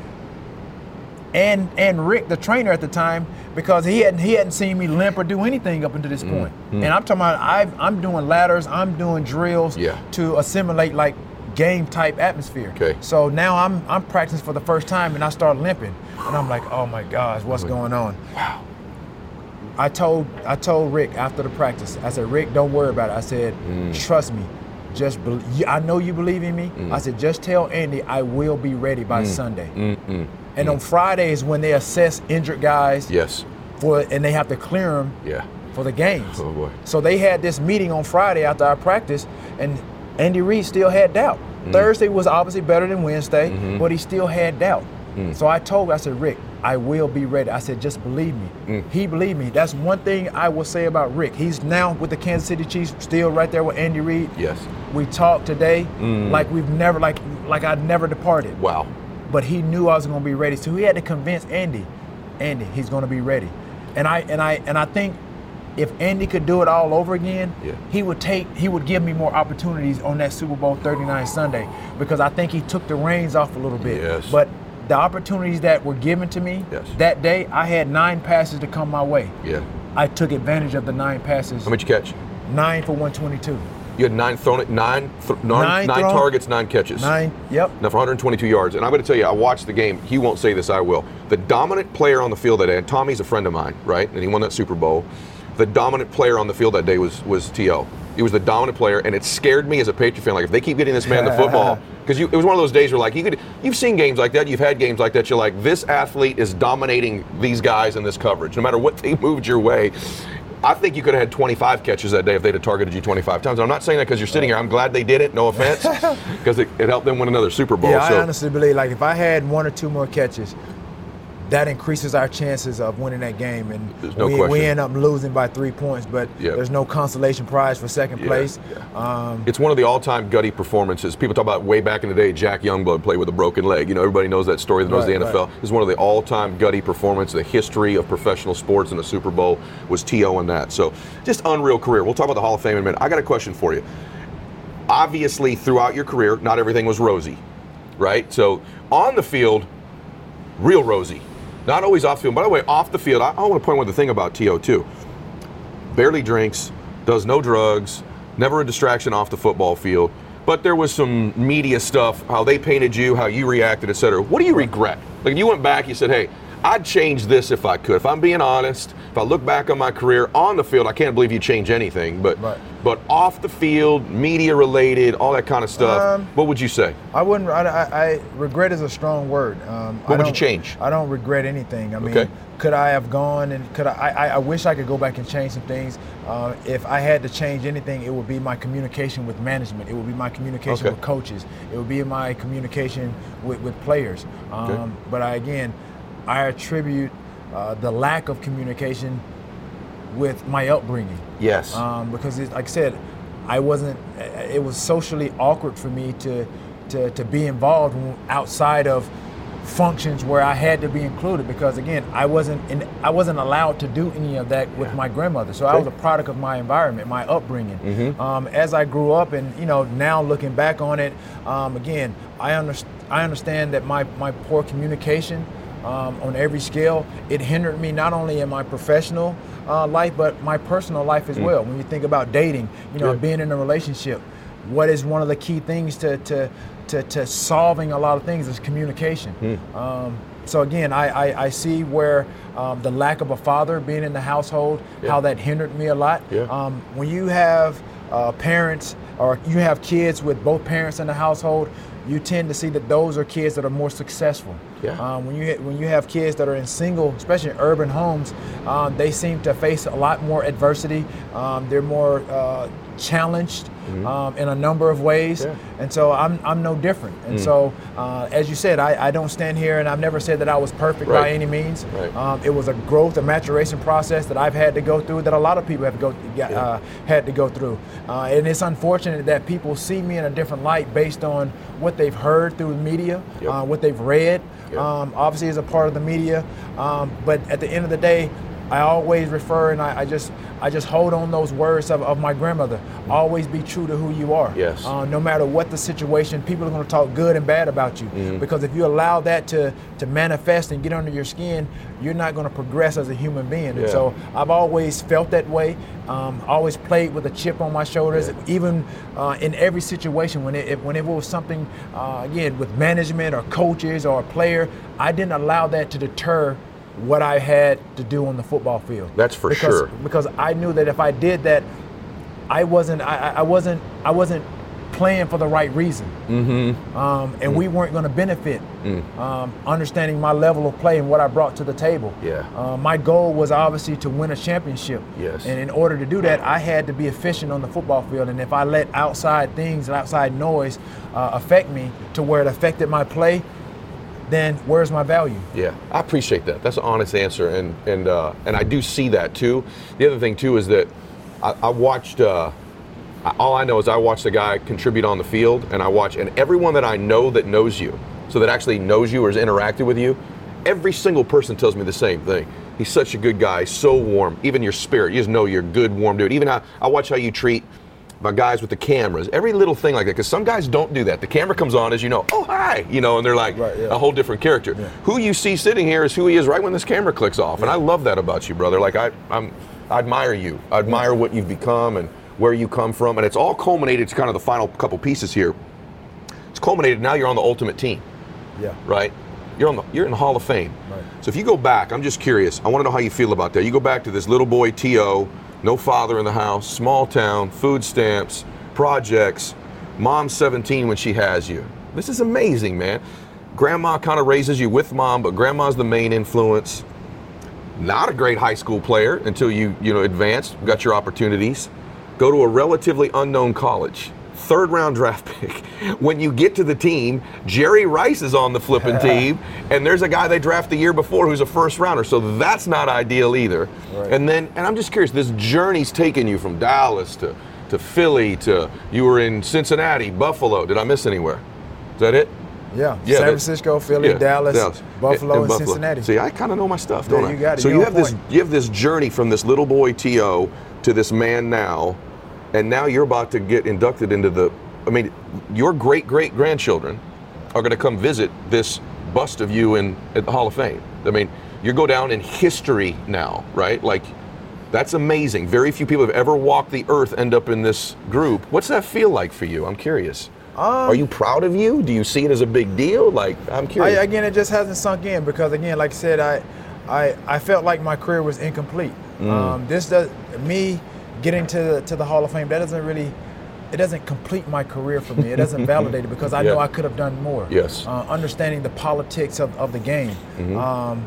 and and Rick, the trainer at the time, because he hadn't he hadn't seen me limp or do anything up until this point. And I'm talking about I've, I'm doing ladders, I'm doing drills Yeah. to assimilate like game type atmosphere. Okay. So now I'm I'm practicing for the first time and I start limping and I'm like, oh my gosh, what's going on? Wow. I told I told Rick after the practice, I said, Rick, don't worry about it. I said, trust me. Just be, I know you believe in me. I said, just tell Andy I will be ready by Sunday. And on Fridays when they assess injured guys Yes. for and they have to clear them Yeah. for the games. Oh boy. So they had this meeting on Friday after our practice, and Andy Reid still had doubt. Thursday was obviously better than Wednesday, but he still had doubt. So I told him, I said, Rick, I will be ready. I said, just believe me. He believed me. That's one thing I will say about Rick. He's now with the Kansas City Chiefs, still right there with Andy Reid. Yes. We talked today like we've never, like like I'd never departed. Wow. But he knew I was going to be ready, so he had to convince Andy. Andy, he's going to be ready. And I and I and I think if Andy could do it all over again, Yeah. he would take he would give me more opportunities on that Super Bowl thirty-nine Sunday, because I think he took the reins off a little bit. Yes. But the opportunities that were given to me Yes. that day, I had nine passes to come my way. Yeah. I took advantage of the nine passes. How much you catch? Nine for one twenty-two. You had nine thrown it, nine, th- nine, Nine nine thrown- targets, nine catches. Nine. Yep. Now for one hundred twenty-two yards. And I'm going to tell you, I watched the game. He won't say this, I will. The dominant player on the field that day, and Tommy's a friend of mine, right? And he won that Super Bowl. The dominant player on the field that day was was T O. He was the dominant player, and it scared me as a Patriot fan. Like, if they keep getting this man the football, Because it was one of those days where, like, you could, you've seen games like that, you've had games like that, you're like, this athlete is dominating these guys in this coverage, no matter what they moved your way. I think you could have had twenty-five catches that day if they'd have targeted you twenty-five times. And I'm not saying that because you're sitting here. I'm glad they did it, no offense, because it, it helped them win another Super Bowl. Yeah, so. I honestly believe, like, if I had one or two more catches, that increases our chances of winning that game. And There's no we, question. we end up losing by three points, but Yeah. there's no consolation prize for second Yeah, place. yeah. Um, It's one of the all-time gutty performances. People talk about way back in the day, Jack Youngblood played with a broken leg. You know, everybody knows that story that knows Right, the N F L. right. It's one of the all-time gutty performances. The history of professional sports in the Super Bowl was T O in that. So just unreal career. We'll talk about the Hall of Fame in a minute. I got a question for you. Obviously, throughout your career, not everything was rosy, right? So on the field, real rosy. Not always off the field. By the way, off the field, I, I want to point one other thing about T O too. Barely drinks, does no drugs, never a distraction off the football field. But there was some media stuff, how they painted you, how you reacted, et cetera. What do you regret? Like, if you went back, you said, hey, I'd change this if I could. If I'm being honest, if I look back on my career on the field, I can't believe you change anything. But Right. but off the field, media related, all that kind of stuff, Um, what would you say? I wouldn't. I, I, I regret is a strong word. Um, What I would you don't- change? I don't regret anything. I mean, Okay. could I have gone and could I, I? I wish I could go back and change some things. Uh, if I had to change anything, it would be my communication with management. It would be my communication Okay. with coaches. It would be my communication with, with players. Um, Okay. But I, again, I attribute uh, the lack of communication with my upbringing. Yes. Um, because, it, like I said, I wasn't. It was socially awkward for me to to, to be involved outside of functions where I had to be included. Because again, I wasn't in, I wasn't allowed to do any of that with my grandmother. So I was a product of my environment, my upbringing. Mm-hmm. Um, as I grew up, and you know, now looking back on it, um, again, I understand. I understand that my my poor communication. Um, on every scale, it hindered me not only in my professional uh, life, but my personal life as Mm. well. When you think about dating, you know, Yeah. being in a relationship, what is one of the key things to to to, to solving a lot of things is communication. Mm. Um, so again, I, I, I see where um, the lack of a father being in the household, Yeah. how that hindered me a lot. Yeah. Um, when you have uh, parents or you have kids with both parents in the household, you tend to see that those are kids that are more successful. Yeah. Um, when you when you have kids that are in single, especially in urban homes, um, they seem to face a lot more adversity. Um, they're more uh, challenged um, in a number of ways, Yeah. and so I'm I'm no different. And so, uh, as you said, I, I don't stand here and I've never said that I was perfect by Right. any means. Right. Um, it was a growth, a maturation process that I've had to go through, that a lot of people have go got, Yeah. uh, had to go through, uh, and it's unfortunate that people see me in a different light based on what they've heard through the media, Yep. uh, what they've read. Yep. Um, obviously, as a part of the media, um, but at the end of the day, I always refer and I, I just I just hold on those words of, of my grandmother. Always be true to who you are. Yes. Uh, no matter what the situation, people are going to talk good and bad about you. Mm-hmm. Because if you allow that to to manifest and get under your skin, you're not going to progress as a human being. And Yeah. so I've always felt that way. Um, always played with a chip on my shoulders, Yeah. even uh, in every situation when it when it was something uh, again with management or coaches or a player, I didn't allow that to deter what I had to do on the football field. That's for because, sure. Because I knew that if I did that, I wasn't I, I wasn't I wasn't playing for the right reason. Mm-hmm. Um, and we weren't going to benefit Mm. um, understanding my level of play and what I brought to the table. Yeah. Uh, my goal was obviously to win a championship. Yes. And in order to do that, I had to be efficient on the football field. And if I let outside things and outside noise uh, affect me to where it affected my play, then where's my value? Yeah, I appreciate that. That's an honest answer, and and uh, and I do see that too. The other thing too is that I, I watched. Uh, I- all I know is I watched a guy contribute on the field, and I watch, and everyone that I know that knows you, so that actually knows you or has interacted with you, every single person tells me the same thing. He's such a good guy, so warm. Even your spirit, you just know you're a good, warm dude. Even how I watch how you treat my guys with the cameras, every little thing like that, because some guys don't do that. The camera comes on, as you know, oh, hi, you know, and they're like Right, yeah. a whole different character. Yeah. Who you see sitting here is who he is right when this camera clicks off, and I love that about you, brother. Like, I, I'm, I admire you. I admire what you've become and where you come from, and it's all culminated to kind of the final couple pieces here. It's culminated, now you're on the ultimate team, Yeah. right? You're on the, you're in the Hall of Fame. Right. So if you go back, I'm just curious, I want to know how you feel about that. You go back to this little boy, T O, no father in the house, small town, food stamps, projects, mom's seventeen when she has you. This is amazing, man. Grandma kind of raises you with mom, but grandma's the main influence. Not a great high school player until you, you know, advanced, got your opportunities. Go to a relatively unknown college. Third round draft pick. When you get to the team, Jerry Rice is on the flipping team, and there's a guy they draft the year before who's a first rounder. So that's not ideal either. Right. And then, and I'm just curious, this journey's taken you from Dallas to, to Philly to, you were in Cincinnati, Buffalo. Did I miss anywhere? Is that it? Yeah, Yeah, San that- Francisco, Philly, Yeah, Dallas, Dallas, Buffalo, and, Buffalo. Cincinnati. See, I kind of know my stuff, don't Yeah, I? you got it. So You're you on have this, point. you have this journey from this little boy T O to this man now, and now you're about to get inducted into the. I mean, your great great grandchildren are going to come visit this bust of you in at the Hall of Fame. I mean, you go down in history now, right? Like, that's amazing. Very few people have ever walked the earth end up in this group. What's that feel like for you? I'm curious. Um, Are you proud of you? Do you see it as a big deal? Like, I'm curious. I, again, it just hasn't sunk in because, again, like I said, I, I, I felt like my career was incomplete. Mm. Um, this does me getting to to the Hall of Fame. That doesn't really, it doesn't complete my career for me. It doesn't validate it because I Yeah. know I could have done more. Yes. Uh, understanding the politics of, of the game. Mhm. Um,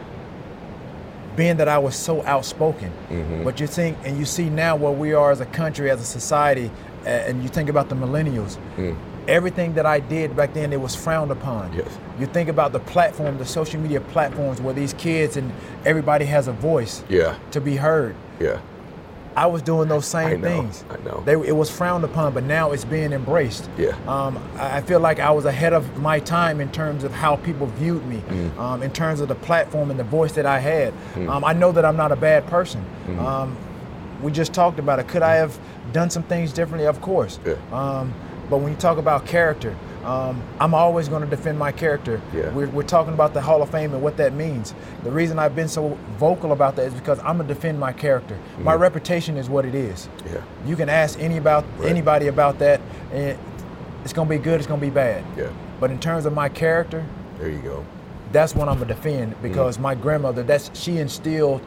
being that I was so outspoken, Mhm. but you think and you see now where we are as a country, as a society, a- and you think about the millennials. Mm. Everything that I did back then, it was frowned upon. Yes. You think about the platform, the social media platforms where these kids and everybody has a voice Yeah. to be heard. Yeah. I was doing those same I know, things. I know. They, it was frowned upon, but now it's being embraced. Yeah. Um, I I feel like I was ahead of my time in terms of how people viewed me, Mm. um, in terms of the platform and the voice that I had. Um, I know that I'm not a bad person. Mm-hmm. Um, we just talked about it. Could I have done some things differently? Of course. Yeah. Um, but when you talk about character, um, I'm always going to defend my character. Yeah. We're, we're talking about the Hall of Fame and what that means. The reason I've been so vocal about that is because I'm going to defend my character. My Mhm. reputation is what it is. Yeah. You can ask any about Right. anybody about that, and it's going to be good, it's going to be bad. Yeah. But in terms of my character, There you go. that's what I'm going to defend because my grandmother, that's she instilled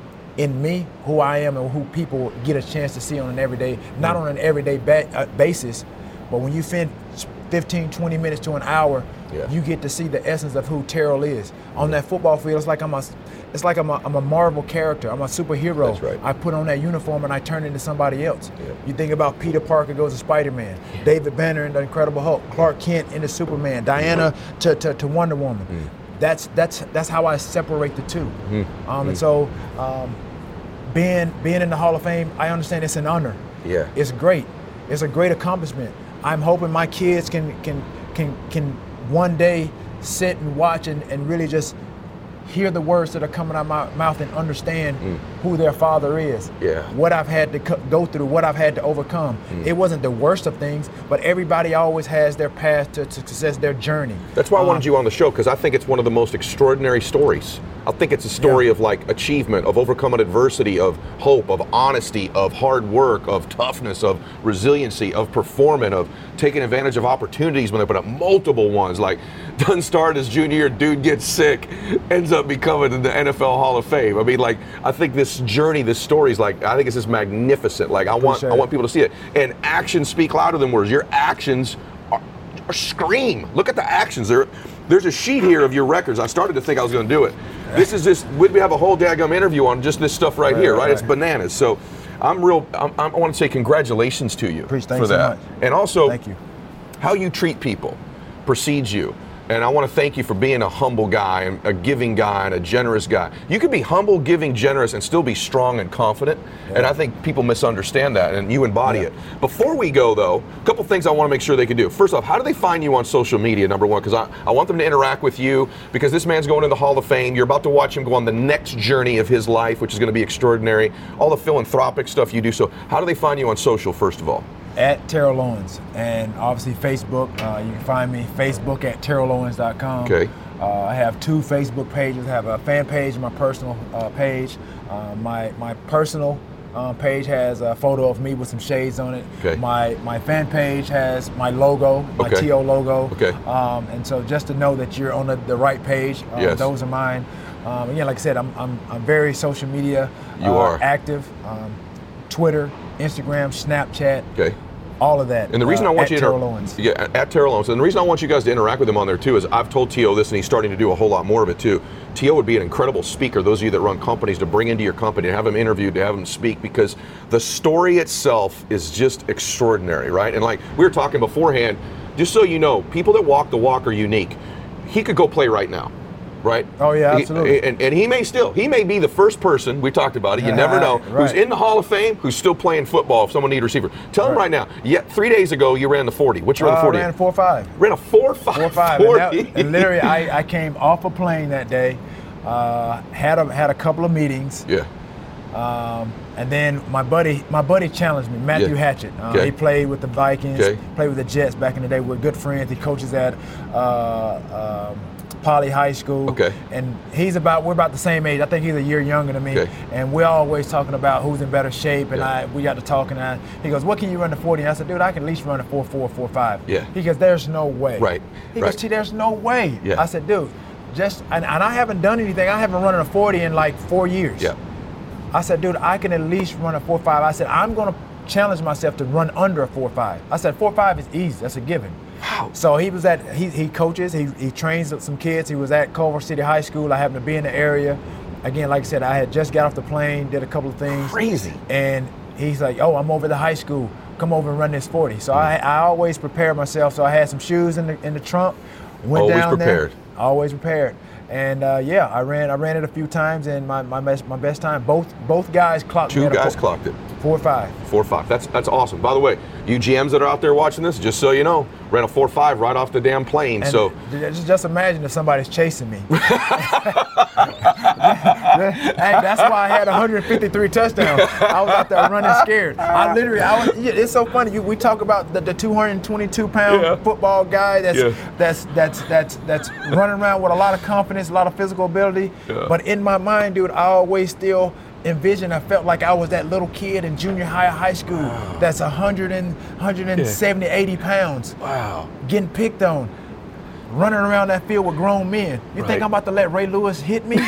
in me who I am and who people get a chance to see on an everyday, not on an everyday ba- uh, basis, but when you spend fifteen, twenty minutes to an hour, Yeah. you get to see the essence of who Terrell is. On that football field, it's like I'm a, it's like I'm a, I'm a Marvel character. I'm a superhero. That's right. I put on that uniform and I turn into somebody else. Yeah. You think about Peter Parker goes to Spider-Man, David Banner in the Incredible Hulk, Clark Kent into Superman, Diana to, to, to Wonder Woman. Mm. That's that's that's how I separate the two. Mm. Um, and so um, being being in the Hall of Fame, I understand it's an honor. Yeah. It's great. It's a great accomplishment. I'm hoping my kids can can can can one day sit and watch and, and really just hear the words that are coming out of my mouth and understand Mm. who their father is. Yeah. What I've had to co- go through, what I've had to overcome. Mm. It wasn't the worst of things, but everybody always has their path to, to success, their journey. That's why I Um, wanted you on the show, because I think it's one of the most extraordinary stories. I think it's a story Yeah. of like achievement, of overcoming adversity, of hope, of honesty, of hard work, of toughness, of resiliency, of performing, of taking advantage of opportunities when they put up multiple ones. Like doesn't start his junior year, dude gets sick, ends up becoming in the N F L Hall of Fame. I mean, like I think this journey, this story is like I think it's just magnificent. Like I want Appreciate I want it. people to see it. And actions speak louder than words. Your actions are, are scream. Look at the actions. There, there's a sheet here of your records. I started to think I was going to do it. This is just, we have a whole daggum interview on just this stuff right, Right, here, right, right? It's right. bananas. So I'm real, I'm, I'm, I want to say congratulations to you Preach, for thanks so that. much. And also, Thank you. how you treat people precedes you. And I want to thank you for being a humble guy and a giving guy and a generous guy. You can be humble, giving, generous, and still be strong and confident. And I think people misunderstand that, and you embody Yeah. it. Before we go, though, a couple things I want to make sure they can do. First off, how do they find you on social media, number one? Because I, I want them to interact with you, because this man's going to the Hall of Fame. You're about to watch him go on the next journey of his life, which is going to be extraordinary. All the philanthropic stuff you do. So how do they find you on social, first of all? At Terrell Owens, and obviously Facebook. Uh, you can find me Facebook at terrell owens dot com. Okay. Uh, I have two Facebook pages. I have a fan page and my personal uh, page. Uh, my my personal uh, page has a photo of me with some shades on it. Okay. My my fan page has my logo, my Okay. T O logo. Okay. Um, and so just to know that you're on the, the right page, uh, Yes. those are mine. Um, again, like I said, I'm I'm, I'm very social media You uh, are. active. Um, Twitter, Instagram, Snapchat. Okay. all of that. And the reason uh, I want at you to Terrell Owens. Yeah, at Terrell Owens. And the reason I want you guys to interact with him on there too is I've told T O this, and he's starting to do a whole lot more of it too. T O would be an incredible speaker. Those of you that run companies, to bring into your company, to have him interviewed, to have him speak, because the story itself is just extraordinary, right? And like we were talking beforehand, just so you know, people that walk the walk are unique. He could go play right now. Right? Oh, yeah, absolutely. He, and, and he may still, he may be the first person, we talked about it, you never know, right. who's in the Hall of Fame, who's still playing football if someone needs a receiver. Tell him right now, yeah, three days ago you ran the forty. What you ran the forty? I ran a four five. Ran a four five. four five. And, that, and literally, I, I came off a plane that day, uh, had a had a couple of meetings. Yeah. Um, and then my buddy, my buddy challenged me, Matthew Yeah. Hatchett. Uh, Okay. He played with the Vikings, Okay. played with the Jets back in the day. We're good friends. He coaches at uh, um, Poly High School. Okay. And he's about, we're about the same age. I think he's a year younger than me. Okay. And we're always talking about who's in better shape. And Yeah. I, we got to talking. And I, he goes, "What can you run the forty?" And I said, "Dude, I can at least run a four four, four five." Yeah. He goes, "There's no way." Right. He Right. goes, "T, there's no way." Yeah. I said, "Dude, just," and, and I haven't done anything. I haven't run a forty in like four years. Yeah. I said, "Dude, I can at least run a four five." I said, "I'm going to challenge myself to run under a four five." I said, four five is easy. That's a given. Wow. So he was at, he, he coaches, he, he trains some kids. He was at Culver City High School. I happened to be in the area. Again, like I said, I had just got off the plane, did a couple of things. Crazy. And he's like, "Oh, I'm over at the high school. Come over and run this forty." So I, I always prepare myself. So I had some shoes in the in the trunk. Went Always down prepared. there. Always prepared. And uh, yeah, I ran I ran it a few times, and my, my best my best time. Both both guys clocked me Two at a guys four, clocked it. four five. Four five. That's that's awesome. By the way, you G Ms that are out there watching this, just so you know, ran a four five right off the damn plane. And so just, just imagine if somebody's chasing me. Hey, that's why I had one hundred fifty-three touchdowns. I was out there running scared. I literally, I was, yeah, it's so funny. You, we talk about the, the two hundred twenty-two pound Yeah. football guy that's, Yeah. that's that's that's that's running around with a lot of confidence, a lot of physical ability. Yeah. But in my mind, dude, I always still envision, I felt like I was that little kid in junior high, high school that's one hundred and one hundred seventy, eighty pounds. wow. Getting picked on, running around that field with grown men. You Right. think I'm about to let Ray Lewis hit me?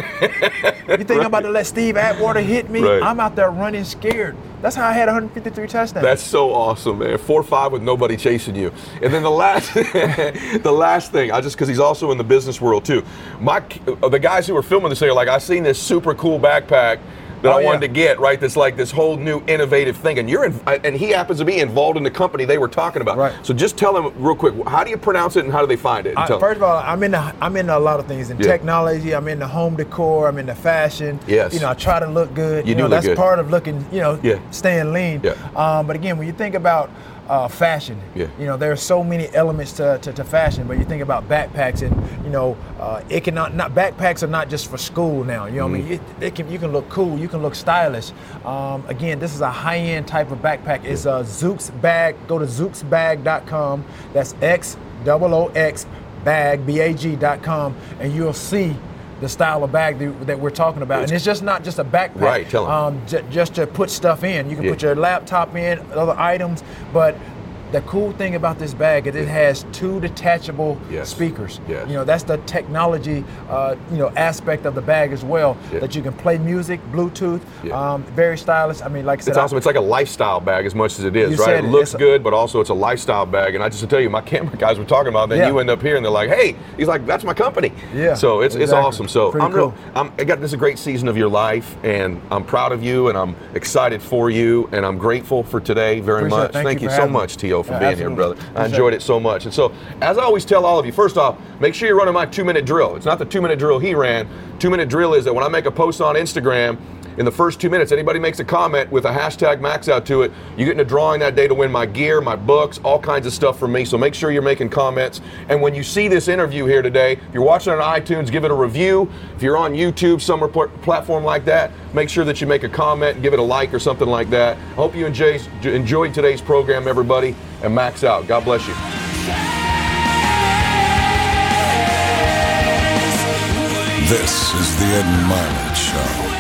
You think I'm about to let Steve Atwater hit me? Right. I'm out there running scared. That's how I had one hundred fifty-three touchdowns. That's so awesome, man. Four five with nobody chasing you. And then the last, the last thing, I just because he's also in the business world too. My the guys who were filming this are like, I seen this super cool backpack that Oh, I wanted yeah. to get, right? That's like this whole new innovative thing, and you're in, and he happens to be involved in the company they were talking about. Right. So just tell them real quick, how do you pronounce it and how do they find it? And I, tell 'em. first of all, I'm into I'm into a lot of things in Yeah. technology. I'm into home decor. I'm into fashion. Yes. You know, I try to look good. You do know, look that's good. part of looking. You know, Yeah. staying lean. Yeah. Um, but again, when you think about uh, fashion, Yeah. you know, there's so many elements to, to, to fashion. But you think about backpacks, and you know, uh, it cannot not backpacks are not just for school now. You know, what I mean, it, it can you can look cool, you can look stylish. Um, again, this is a high-end type of backpack. It's a Zoox bag. Go to zoox bag dot com. That's X O O X bag B A G dot com, and you'll see the style of bag that, that we're talking about. And it's just not just a backpack. Right, tell 'em. Um, j- just to put stuff in. You can Yeah. put your laptop in, other items, but the cool thing about this bag is it has two detachable Yes. speakers. Yes. You know, that's the technology, uh, you know, aspect of the bag as well. Yeah. That you can play music, Bluetooth. Yeah. Um, very stylish. I mean, like I said, It's I- awesome. It's like a lifestyle bag as much as it is, You right? said It it. looks It's a- good, but also it's a lifestyle bag. And I just to tell you, my camera guys were talking about that. Yeah. You end up here and they're like, "Hey," he's like, "That's my company." Yeah, So it's it's exactly. awesome. So Pretty I'm real. cool. I'm, I got this is a great season of your life, and I'm proud of you, and I'm excited for you, and I'm grateful for today very Appreciate it. much. Thank Thank you you for so having me. much, T O, for Yeah, being absolutely. here, brother. I Appreciate enjoyed it. it so much. And so, as I always tell all of you, first off, make sure you're running my two-minute drill. It's not the two-minute drill he ran. Two-minute drill is that when I make a post on Instagram, in the first two minutes, anybody makes a comment with a hashtag max out to it, you get in a drawing that day to win my gear, my books, all kinds of stuff from me. So make sure you're making comments. And when you see this interview here today, if you're watching on iTunes, give it a review. If you're on YouTube, some pl- platform like that, make sure that you make a comment, give it a like or something like that. I hope you enjoy, enjoyed today's program, everybody, and max out. God bless you. This is the Ed Milet Show.